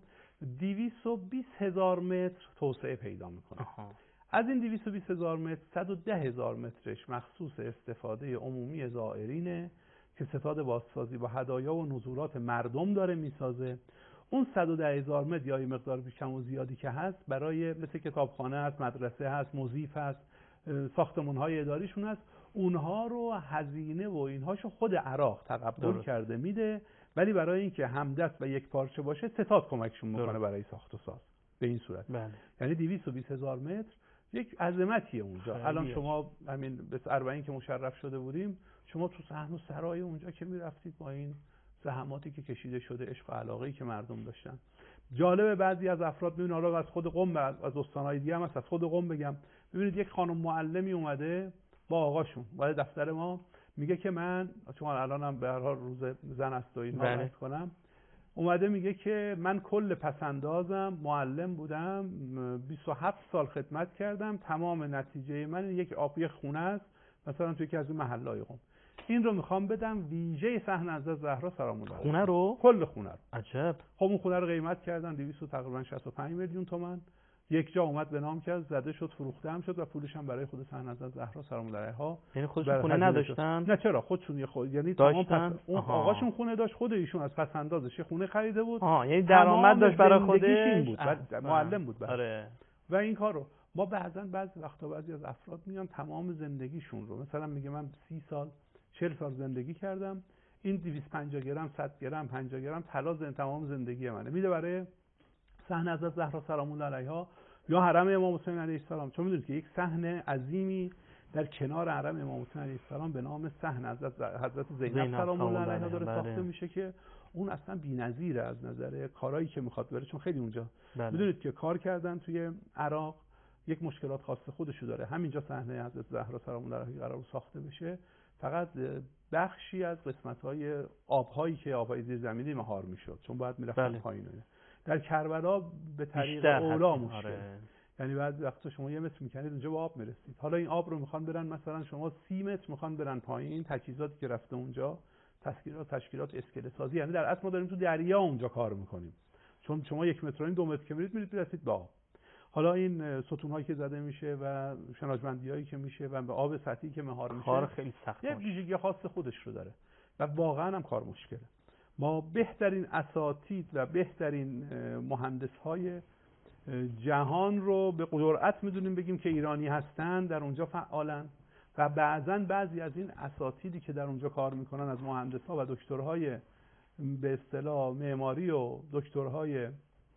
220,000 متر توسعه پیدا میکنه. از این 220,000 متر 110,000 مترش مخصوص استفاده عمومی زائرینه که ستاد بازسازی با هدایا و نزولات مردم داره میسازه. اون 110,000 متر یا مقدار کم و زیادی که هست برای مثل کتابخانه هست، مدرسه هست، موزیف هست، ساختمان‌های اداریشون هست، اونها رو هزینه و اینهاشو خود عراق تقبل کرده میده، ولی برای اینکه همدست و یک پارچه باشه ستاد کمکشون میکنه برای ساخت و ساز. به این صورت یعنی 220,000 متر یک عظمتیه اونجا. الان شما همین به اربعین که مشرف شده بودیم، شما تو صحن و سرای اونجا که میرفتید با این زحماتی که کشیده شده، عشق و علاقه‌ای که مردم داشتن. جالبه بعضی از افراد میبینن، حالا از خود قم، از استان‌های دیگه هم از خود قم بگم، ببینید یک خانم معلمی اومده با آقاشون وارد دفتر ما، میگه که من چون الانم به هر حال روز زن است و اینها عرض کنم، اومده میگه که من کل پسندازم معلم بودم، 27 سال خدمت کردم، تمام نتیجه من یک خونه است مثلا توی یکی از این محله‌های قم، این رو میخوام بدم ویژه صحن حضرت زهرا سلام الله علیها. خونه رو؟ کل خونه رو. عجب. خب اون خونه رو قیمت کردن 265 میلیون تومان. یک جا اومد به نام کرد، زده شد، فروخته هم شد و پولش هم برای خود صحن حضرت زهرا سلام الله علیها. یعنی خودشون خونه نداشتن؟ نه چرا، خودشون یعنی تمام اون آقاشون خونه داشت، خود ایشون از پس اندازش خونه خریده بود. یعنی درآمد داشت برای خودش بود. معلم بود. آره. و این کارو ما بعضی وقتا بعضی از افراد میان تمام زندگیشون رو، مثلا میگه من 30 سال 40 سال زندگی کردم، این 250 گرم 100 گرم 50 گرم طلا تمام زندگی منه، میده برای صحن حضرت زهرا سلام الله علیها یا حرم امام حسین علیه السلام. چون میدونید که یک صحن عظیمی در کنار حرم امام حسین علیه السلام به نام صحن حضرت زینب سلام الله علیها داره ساخته میشه که اون اصلا بی‌نظیره از نظر کارهایی که میخواد بره، چون خیلی اونجا میدونید که کار کردن توی عراق یک مشکلات خاص خودشو داره. همینجا صحنه حضرت زهرا سلام الله علیها قرار ساخته بشه، فقط بخشی از قسمت‌های آب‌هایی که آب‌های زیرزمینی مهار میشد، چون باید میرفتن پایین. در کربلا به طریق اولا مشکل، یعنی بعد وقتا شما یه متر میکنید اونجا به آب میرسید، حالا این آب رو میخوان برن مثلا شما 30 متر میخوان برن پایین، تجهیزاتی که رفته اونجا، تشکیلات اسکله سازی، یعنی در اصل ما داریم تو دریا اونجا کار میکنیم، چون شما 1 متر و 2 متر که میرید برسید به آب. حالا این ستون‌هایی که زده میشه و شناجمندی‌هایی که میشه و به آب سطحی که مهار میشه، کار خیلی سخته، یه ویژگی خاص خودش رو داره و واقعا هم کار مشکله. ما بهترین اساتید و بهترین مهندس‌های جهان رو به جرئت میدونیم بگیم که ایرانی هستن، در اونجا فعالن و بعضن بعضی از این اساتیدی که در اونجا کار میکنن از مهندس‌ها و دکترهای به اصطلاح معماری و دکترهای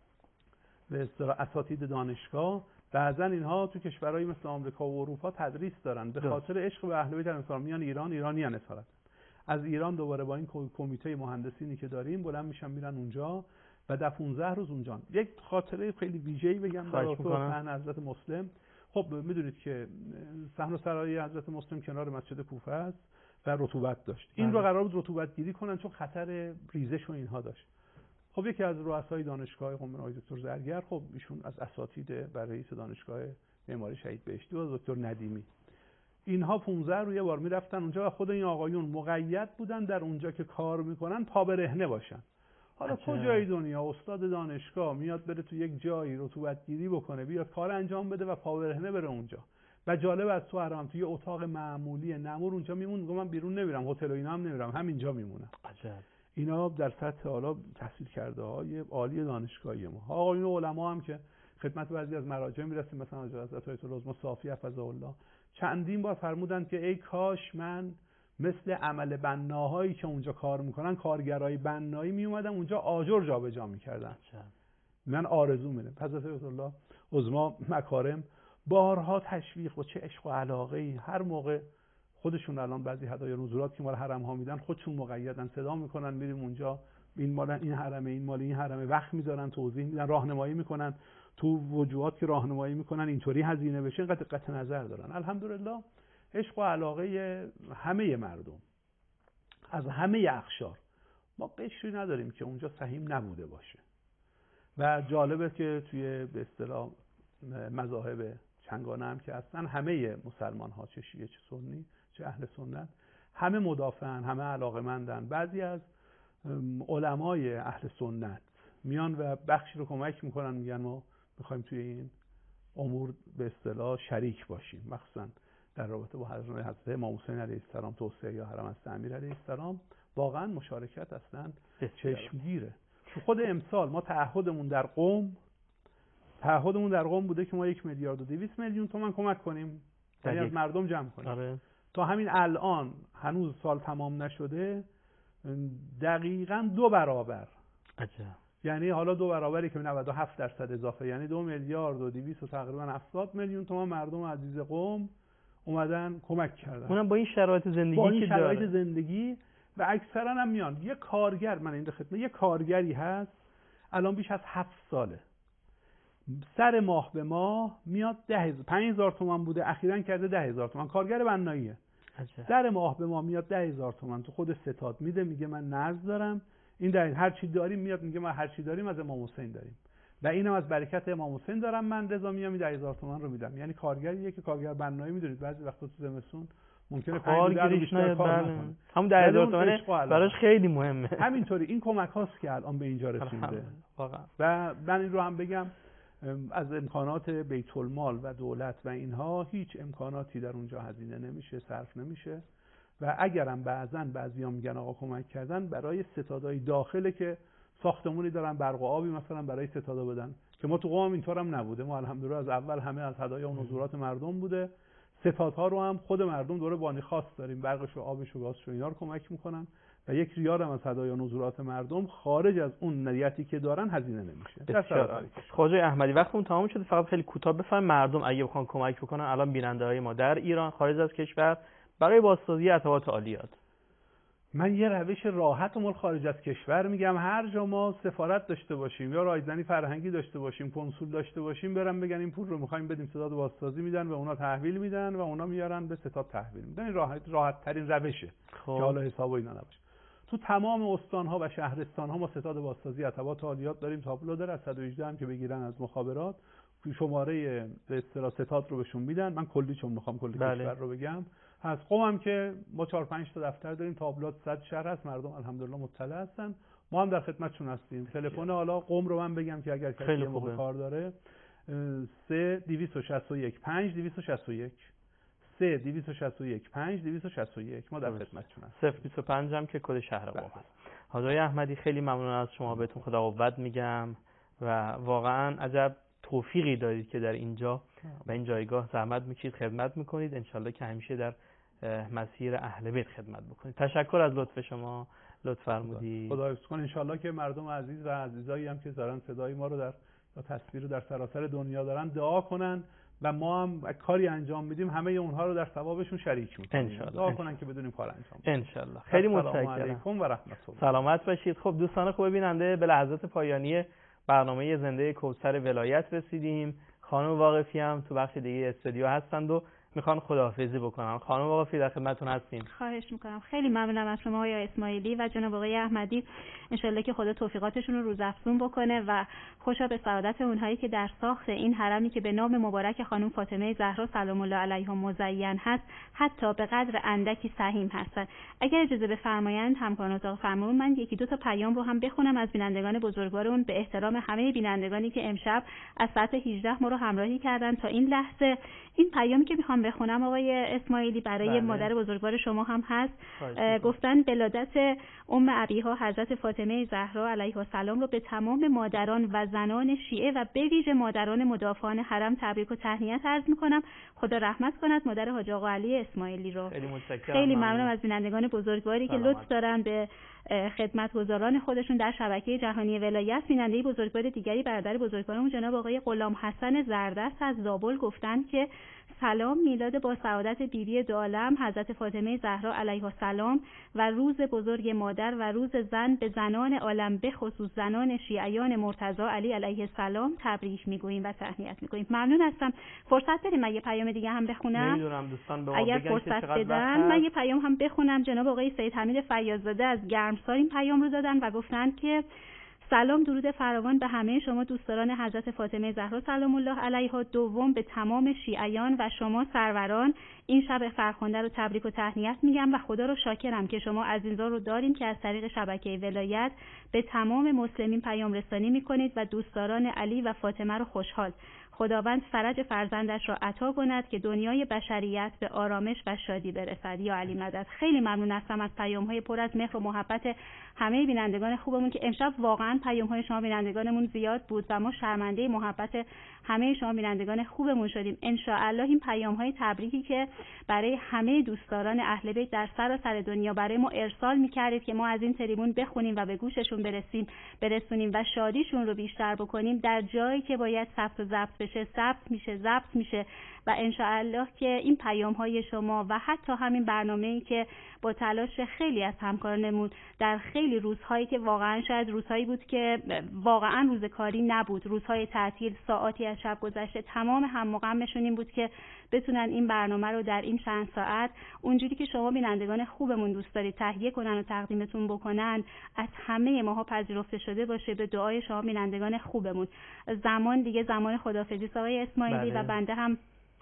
به اصطلاح اساتید دانشگاه، بعضن اینها تو کشورهای مثل آمریکا و اروپا تدریس دارن به خاطر عشق به اهل بیت الاسلام، میان ایرانیان اصالت. از ایران دوباره با این کمیته مهندسینی که داریم بلند میشن میرن اونجا و در 15 روز اونجا. یک خاطره خیلی ویژه‌ای بگم برای صحن حضرت مسلم. خب میدونید که صحن و سرای حضرت مسلم کنار مسجد کوفه است و رطوبت داشت. این رو قرار بود رطوبت گیری کنن چون خطر ریزش و اینها داشت. خب یکی از رؤسای دانشگاه قم آقای دکتر زرگر، خب ایشون از اساتید و رئیس دانشگاه معماری شهید بهشتی و دکتر ندیمی، اینها 15 رو یه بار میرفتن اونجا و خود این آقایون مقید بودن در اونجا که کار میکنن پا برهنه باشن. حالا کجای دنیا استاد دانشگاه میاد بره تو یک جایی رطوبت گیری بکنه، بیاد کار انجام بده و پا برهنه بره اونجا؟ و جالب از تو حرم توی اتاق معمولی نمور اونجا میمون، من بیرون نمیرم، هتل و اینا هم نمیرم، همینجا میمونم. عجب. اینا در سطح حالا تحصیل کرده های عالی دانشگاهی ما. آقایون علما هم که خدمت بعضی از مراجع میرسیم، مثلا حضرت آیت العظما صافی حفظه الله چندین بار فرمودند که ای کاش من مثل عمل بناهایی که اونجا کار میکنن، کارگرای بنایی میومدم اونجا آجر جابجا میکردن. من آرزو می‌کنم حضرت آیت الله عظما مکارم بارها تشویق و چه عشق و علاقه‌ای، هر موقع خودشون الان بعضی هدایا نزولات که مال حرم ها میدن خودشون مقیدن، صدا میکنن میریم اونجا، این مال این حرمه، این مال این حرمه، وقت میذارن، توضیح میدن، راهنمایی میکنن، تو وجوهات که راهنمایی میکنن اینطوری هزینه بشه، اینقدر دقت نظر دارن. الحمدلله عشق و علاقه همه مردم از همه اقشار، ما قشری نداریم که اونجا سهیم نبوده باشه. و جالبه که توی به اصطلاح مذاهب چنگانه هم که هستن، همه مسلمان ها چه شیعه چه سنی چه اهل سنت همه مدافعن، همه علاقه‌مندن. بعضی از علمای اهل سنت میان و بخشی رو کمک میکنن، میگن ما میخوایم توی این امور به اصطلاح شریک باشیم، مخصوصا در رابطه با حضرت امام حسین علیه السلام، توسعه یا حرم التعمیر علیه السلام. واقعا مشارکت اصلا چشمگیره. خود امسال ما تعهدمون در قم بوده که ما 1,200,000,000 تومان کمک کنیم، یعنی از مردم جمع کنیم. آره. تا همین الان هنوز سال تمام نشده، دقیقاً 2 برابر. عجب. یعنی حالا 2 برابری که 97% اضافه، یعنی 2,200,000,000 تقریبا 70,000,000 تومان مردم عزیز قم اومدن کمک کردن. اونم با این شرایط زندگی که داره. شرایط زندگی و اکثرا هم میان. یه کارگر، من این خدمت، یه کارگری هست الان بیش از 7 ساله، سر ماه به ماه میاد 5,000 تومان بوده، اخیراً کرده 10,000 تومان، کارگر بناییه. سر ماه به ماه میاد 10,000 تومان تو خود ستاد میده، میگه من نذر دارم، این در هر چی داریم میاد میگه ما هر چی داریم از امام حسین داریم و اینم از برکت امام حسین دارم، من رضا میام 10,000 تومان رو میدم. یعنی کارگریه که کارگر بنایی، میدونید بعضی وقتا تو زمستون ممکنه 5 درصد بیشتر کار نکنه، همون 10,000 تومان براش خیلی مهمه. همینطوری این کمک هاست که الان به اینجا رسیده واقعا. و من این رو هم بگم، از امکانات بیت المال و دولت و اینها هیچ امکاناتی در اونجا هزینه نمیشه، صرف نمیشه. و اگرم بعضیا میگن آقا کمک کردن، برای ستادهای داخله که ساختمونی دارن، برق و آبی مثلا برای ستادا بدن، که ما تو قم اینطورم نبوده. ما الحمدلله از اول همه از هدایا و نزولات مردم بوده. ستادها رو هم خود مردم دوره بانی خاص داریم، برقش و آبش و گازش و اینا رو کمک میکنن و 1 ریال هم از هدایا و نزولات مردم خارج از اون نیتی که دارن هزینه نمیشه. خواجه احمدی وقتمون تمام شده، فقط خیلی کوتاه بفرمایید مردم اگه بخوان کمک بکنن، الان بیننده‌های ما در ایران، خارج از کشور، برای بازسازی اطلاعات عالیات، من یه روش راحت مال خارج از کشور میگم. هر جا ما سفارت داشته باشیم یا رایزنی فرهنگی داشته باشیم، کنسول داشته باشیم، برن بگن این پول رو می‌خوایم بدیم ستاد بازسازی، میدن و اونا تحویل میدن و اونا میارن به ستاد تحویل میدن. این راحت ترین روشه که حالا حساب اینا نباشه. تو تمام استان‌ها و شهرستان‌ها ما ستاد بازسازی اطلاعات عالیات داریم، تابلو داره، از 118 هم که بگیرن از مخابرات شماره به اصطلاح ستاد رو بهشون میدن. من کلی چون میخوام کلی کشور رو بگم. از قم هم که ما 4-5 تا دفتر داریم، تابلوات 100 شهر هست، مردم الحمدلله مطلع هستن، ما هم در خدمتشون هستیم. تلفن حالا قم رو من بگم که اگر کسی موقع کار داره 3261 5261 3261 5261 ما در خدمتشون هستیم. 025 هم که کد شهر قم هست. حاجی احمدی خیلی ممنون از شما، بهتون خدا قوت میگم و واقعا عجب توفیقی دارید که در اینجا و این جایگاه زحمت میکشید، خدمت میکنید. انشالله که همیشه در مسیر اهل بیت خدمت بکنید. تشکر از لطف شما، لطف فرمودید. خدا حفظ کنه. انشالله که مردم عزیز و عزیزایی هم که دارن صدای ما رو در یا تصویر رو در سراسر دنیا دارن دعا کنن و ما هم کاری انجام میدیم همه اونها رو در ثوابشون شریک میکنیم. انشالله دعا کنن که بدونیم کار انجام بدیم. انشالله. خیلی متشکرم. سلام علیکم و رحمت الله. سلامت باشید. خب دوستان خوب بیننده، به لحظات پایانی برنامه زنده کوثر ولایت رسیدیم. خانم واقفی هم تو بخش دیگه استودیو هستند و میخوان خداحافظی بکنن. خانم واقفی در خدمتتون هستیم. خواهش میکنم. خیلی ممنونم از شما آقای اسماعیلی و جناب آقای احمدی. انشالله که خدا توفیقاتشون رو روزافزون بکنه و خوشا به سعادت اونهایی که در ساخت این حرمی که به نام مبارک خانم فاطمه زهرا سلام الله علیها مزین هست حتی به قدر اندکی سهیم هستن. اگر اجازه بفرمایند همکاران اتاق فرمان، من یکی دو تا پیام رو هم بخونم از بینندگان بزرگوارمون به احترام همه بینندگانی که امشب از ساعت 18 ما رو همراهی کردن تا این لحظه. این پیامی که میخوام بخونم آقای اسماعیلی برای مادر بزرگوار شما هم هست. گفتن ولادت ام ابیها حضرت فاطمه زهرا علیها السلام رو به تمام مادران و زنان شیعه و به ویژه مادران مدافعان حرم تبریک و تهنیت عرض میکنم. خدا رحمت کند مادر حاج آقا علی اسماعیلی رو. خیلی متشکرم. خیلی ممنونم از بینندگان بزرگواری که لطف دارن به خدمتگزاران خودشون در شبکه جهانی ولایت. بیننده بزرگوار دیگری برادر بزرگوارمون جناب آقای غلام حسن زردست از زابل گفتن که سلام، میلاد با سعادت بیبی دو عالم حضرت فاطمه زهرا علیها السلام و روز بزرگ مادر و روز زن به زنان عالم به خصوص زنان شیعیان مرتضی علی علیه السلام تبریک میگوییم و تهنیت میگوییم. ممنون هستم. فرصت داریم من یه پیام دیگه هم بخونم؟ نمیدونم دوستان به ما اگر بگن فرصت بدن من یه پیام هم بخونم. جناب آقای سید حمید فیاض‌زاده از گرمسار این پیام رو دادن و گفتن که سلام، درود فراوان به همه شما دوستداران حضرت فاطمه زهرا سلام الله علیها، دوم به تمام شیعیان و شما سروران این شب فرخنده رو تبریک و تهنیت میگم و خدا رو شاکرم که شما عزیزان رو داریم که از طریق شبکه ولایت به تمام مسلمین پیام رسانی میکنید و دوستداران علی و فاطمه رو خوشحال. خداوند فرج فرزندش را عطا کند که دنیای بشریت به آرامش و شادی برسد. یا علی مدد. خیلی ممنون هستم از پیام‌های پر از مهر و محبت همه بینندگان خوبمون که امشب واقعا پیام‌های شما بینندگانمون زیاد بود و ما شرمنده محبت همه شما بینندگان خوبمون شدیم. ان شاء الله این پیام‌های تبریکی که برای همه دوستداران اهل بیت در سراسر دنیا برای ما ارسال می‌کردید که ما از این تریبون بخونیم و به گوششون برسونیم و شادیشون رو بیشتر بکنیم، در جایی که باید ثبت و ضبط بشه ضبط میشه و ان شاء الله که این پیام‌های شما و حتی همین برنامه‌ای که با تلاش خیلی از همکارانمون در خیلی روزهایی که واقعا شاید روزهایی بود که واقعا روز کاری نبود، روزهای تعطیل، ساعاتی از شب گذشته، تمام هم و غمشون این بود که بتونن این برنامه رو در این چند ساعت اونجوری که شما بینندگان خوبمون دوست دارید تهیه کنن و تقدیمتون بکنن از همه ماها پذیرفته شده باشه به دعای شما بینندگان خوبمون. زمان دیگه زمان خداحافظی آقای اسماعیلی و بنده هم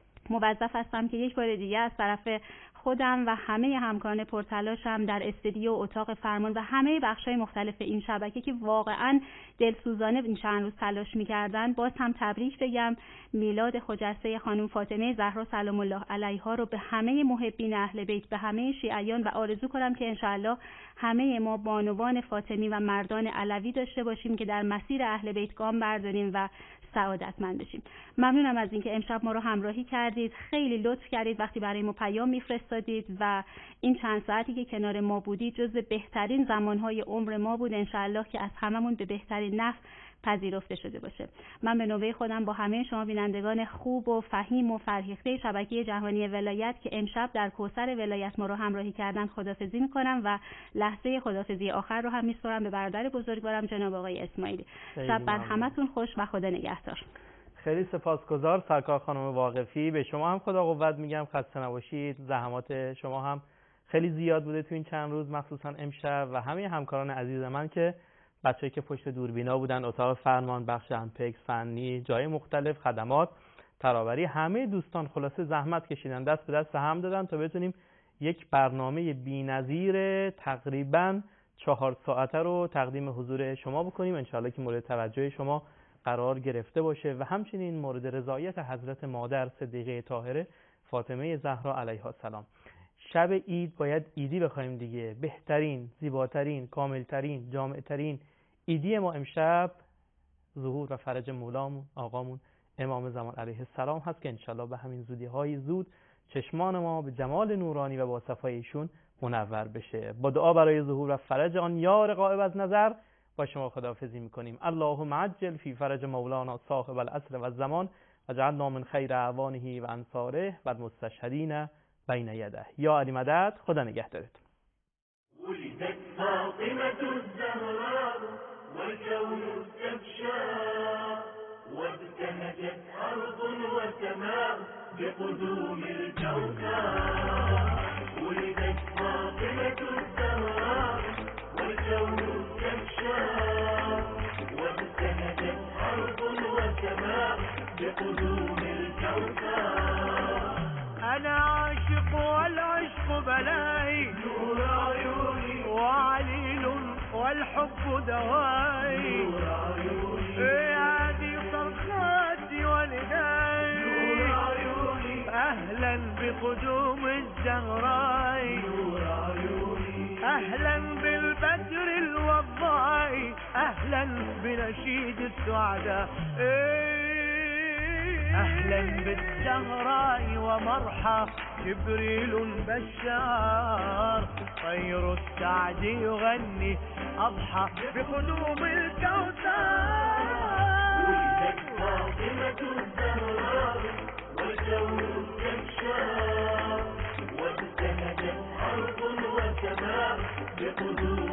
موظف هستم که یک بار دیگه از طرف خودم و همه همکاران پرتلاشم در استودیو و اتاق فرمان و همه بخش‌های مختلف این شبکه که واقعاً دلسوزانه این چند روز تلاش می‌کردن باز هم تبریک بگم میلاد خجسته خانم فاطمه زهرا سلام الله علیها رو به همه محبین اهل بیت، به همه شیعیان و آرزو کنم که انشاءالله همه ما بانوان فاطمی و مردان علوی داشته باشیم که در مسیر اهل بیت گام برداریم و سعادتمند بشیم. ممنونم از اینکه امشب ما رو همراهی کردید. خیلی لطف کردید وقتی برای ما پیام میفرستادید و این چند ساعتی که کنار ما بودید جزو بهترین زمانهای عمر ما بود. انشاءالله که از هممون به بهترین نحو پذیرفته شده باشه. من به نوبه خودم با همه شما بینندگان خوب و فهیم و فرهیخته شبکه جهانی ولایت که امشب در کوثر ولایت ما رو همراهی کردن خداحافظی میکنم و لحظه خداحافظی آخر رو هم میسپارم به برادر بزرگوارم جناب آقای اسماعیلی. شب بر همتون خوش و خدا نگهدار. خیلی سپاسگزار سرکار خانم واقفی. به شما هم خدا قوت میگم، خسته نباشید. زحمات شما هم خیلی زیاد بوده تو این چند روز، مخصوصا امشب، و همه همکاران عزیز من که بچه‌ای که پشت دوربینا بودن، اتاق فرمان، بخش امپکس، فنی، جای مختلف، خدمات، ترابری، همه دوستان خلاصه زحمت کشیدن، دست به دست هم دادن تا بتونیم یک برنامه بی‌نظیر تقریباً 4 ساعته رو تقدیم حضور شما بکنیم. انشالله که مورد توجه شما قرار گرفته باشه و همچنین مورد رضایت حضرت مادر صدیقه طاهره فاطمه زهرا علیها السلام. شب عید باید عیدی بخوایم دیگه. بهترین، زیباترین، کاملترین، جامعترین عیدی ما امشب ظهور و فرج مولامون آقامون امام زمان علیه السلام هست که انشالله به همین زودی‌های زود چشمان ما به جمال نورانی و با صفای ایشون منور بشه. با دعا برای ظهور و فرج آن یار غائب از نظر با شما خداحافظی میکنیم. اللهم عجل فی فرج مولانا صاحب العصر و الزمان و جعلنا من خیر اعوانه و انصاره و المستشهدین بین یده. یا علی مدد. خدا نگهدارت. ولدت فاطمة الزهراء والكون استبشى وابتهجت أرض وسماء بقدوم الكوثر. ولدت فاطمة الزهراء والكون استبشر، وابتهجت أرض وسماء بقدوم الكوثر. أنا عاشق والعشق بلاي، نور عيوني وعليل والحب دواي، نور عيوني هذه صرخاتي ونداي، نور عيوني أهلا بقدوم الزهراء، نور عيوني أهلا بالبدر الوضاء، أهلا بنشيد السعداء، أهلا بالزهراء ومرحى جبريل بشار، طير السعد يغني أضحى بقدوم الكوثر. ولدت فاطمة الزهراء والكون استبشر، وابتهجت أرض وسماء بقدوم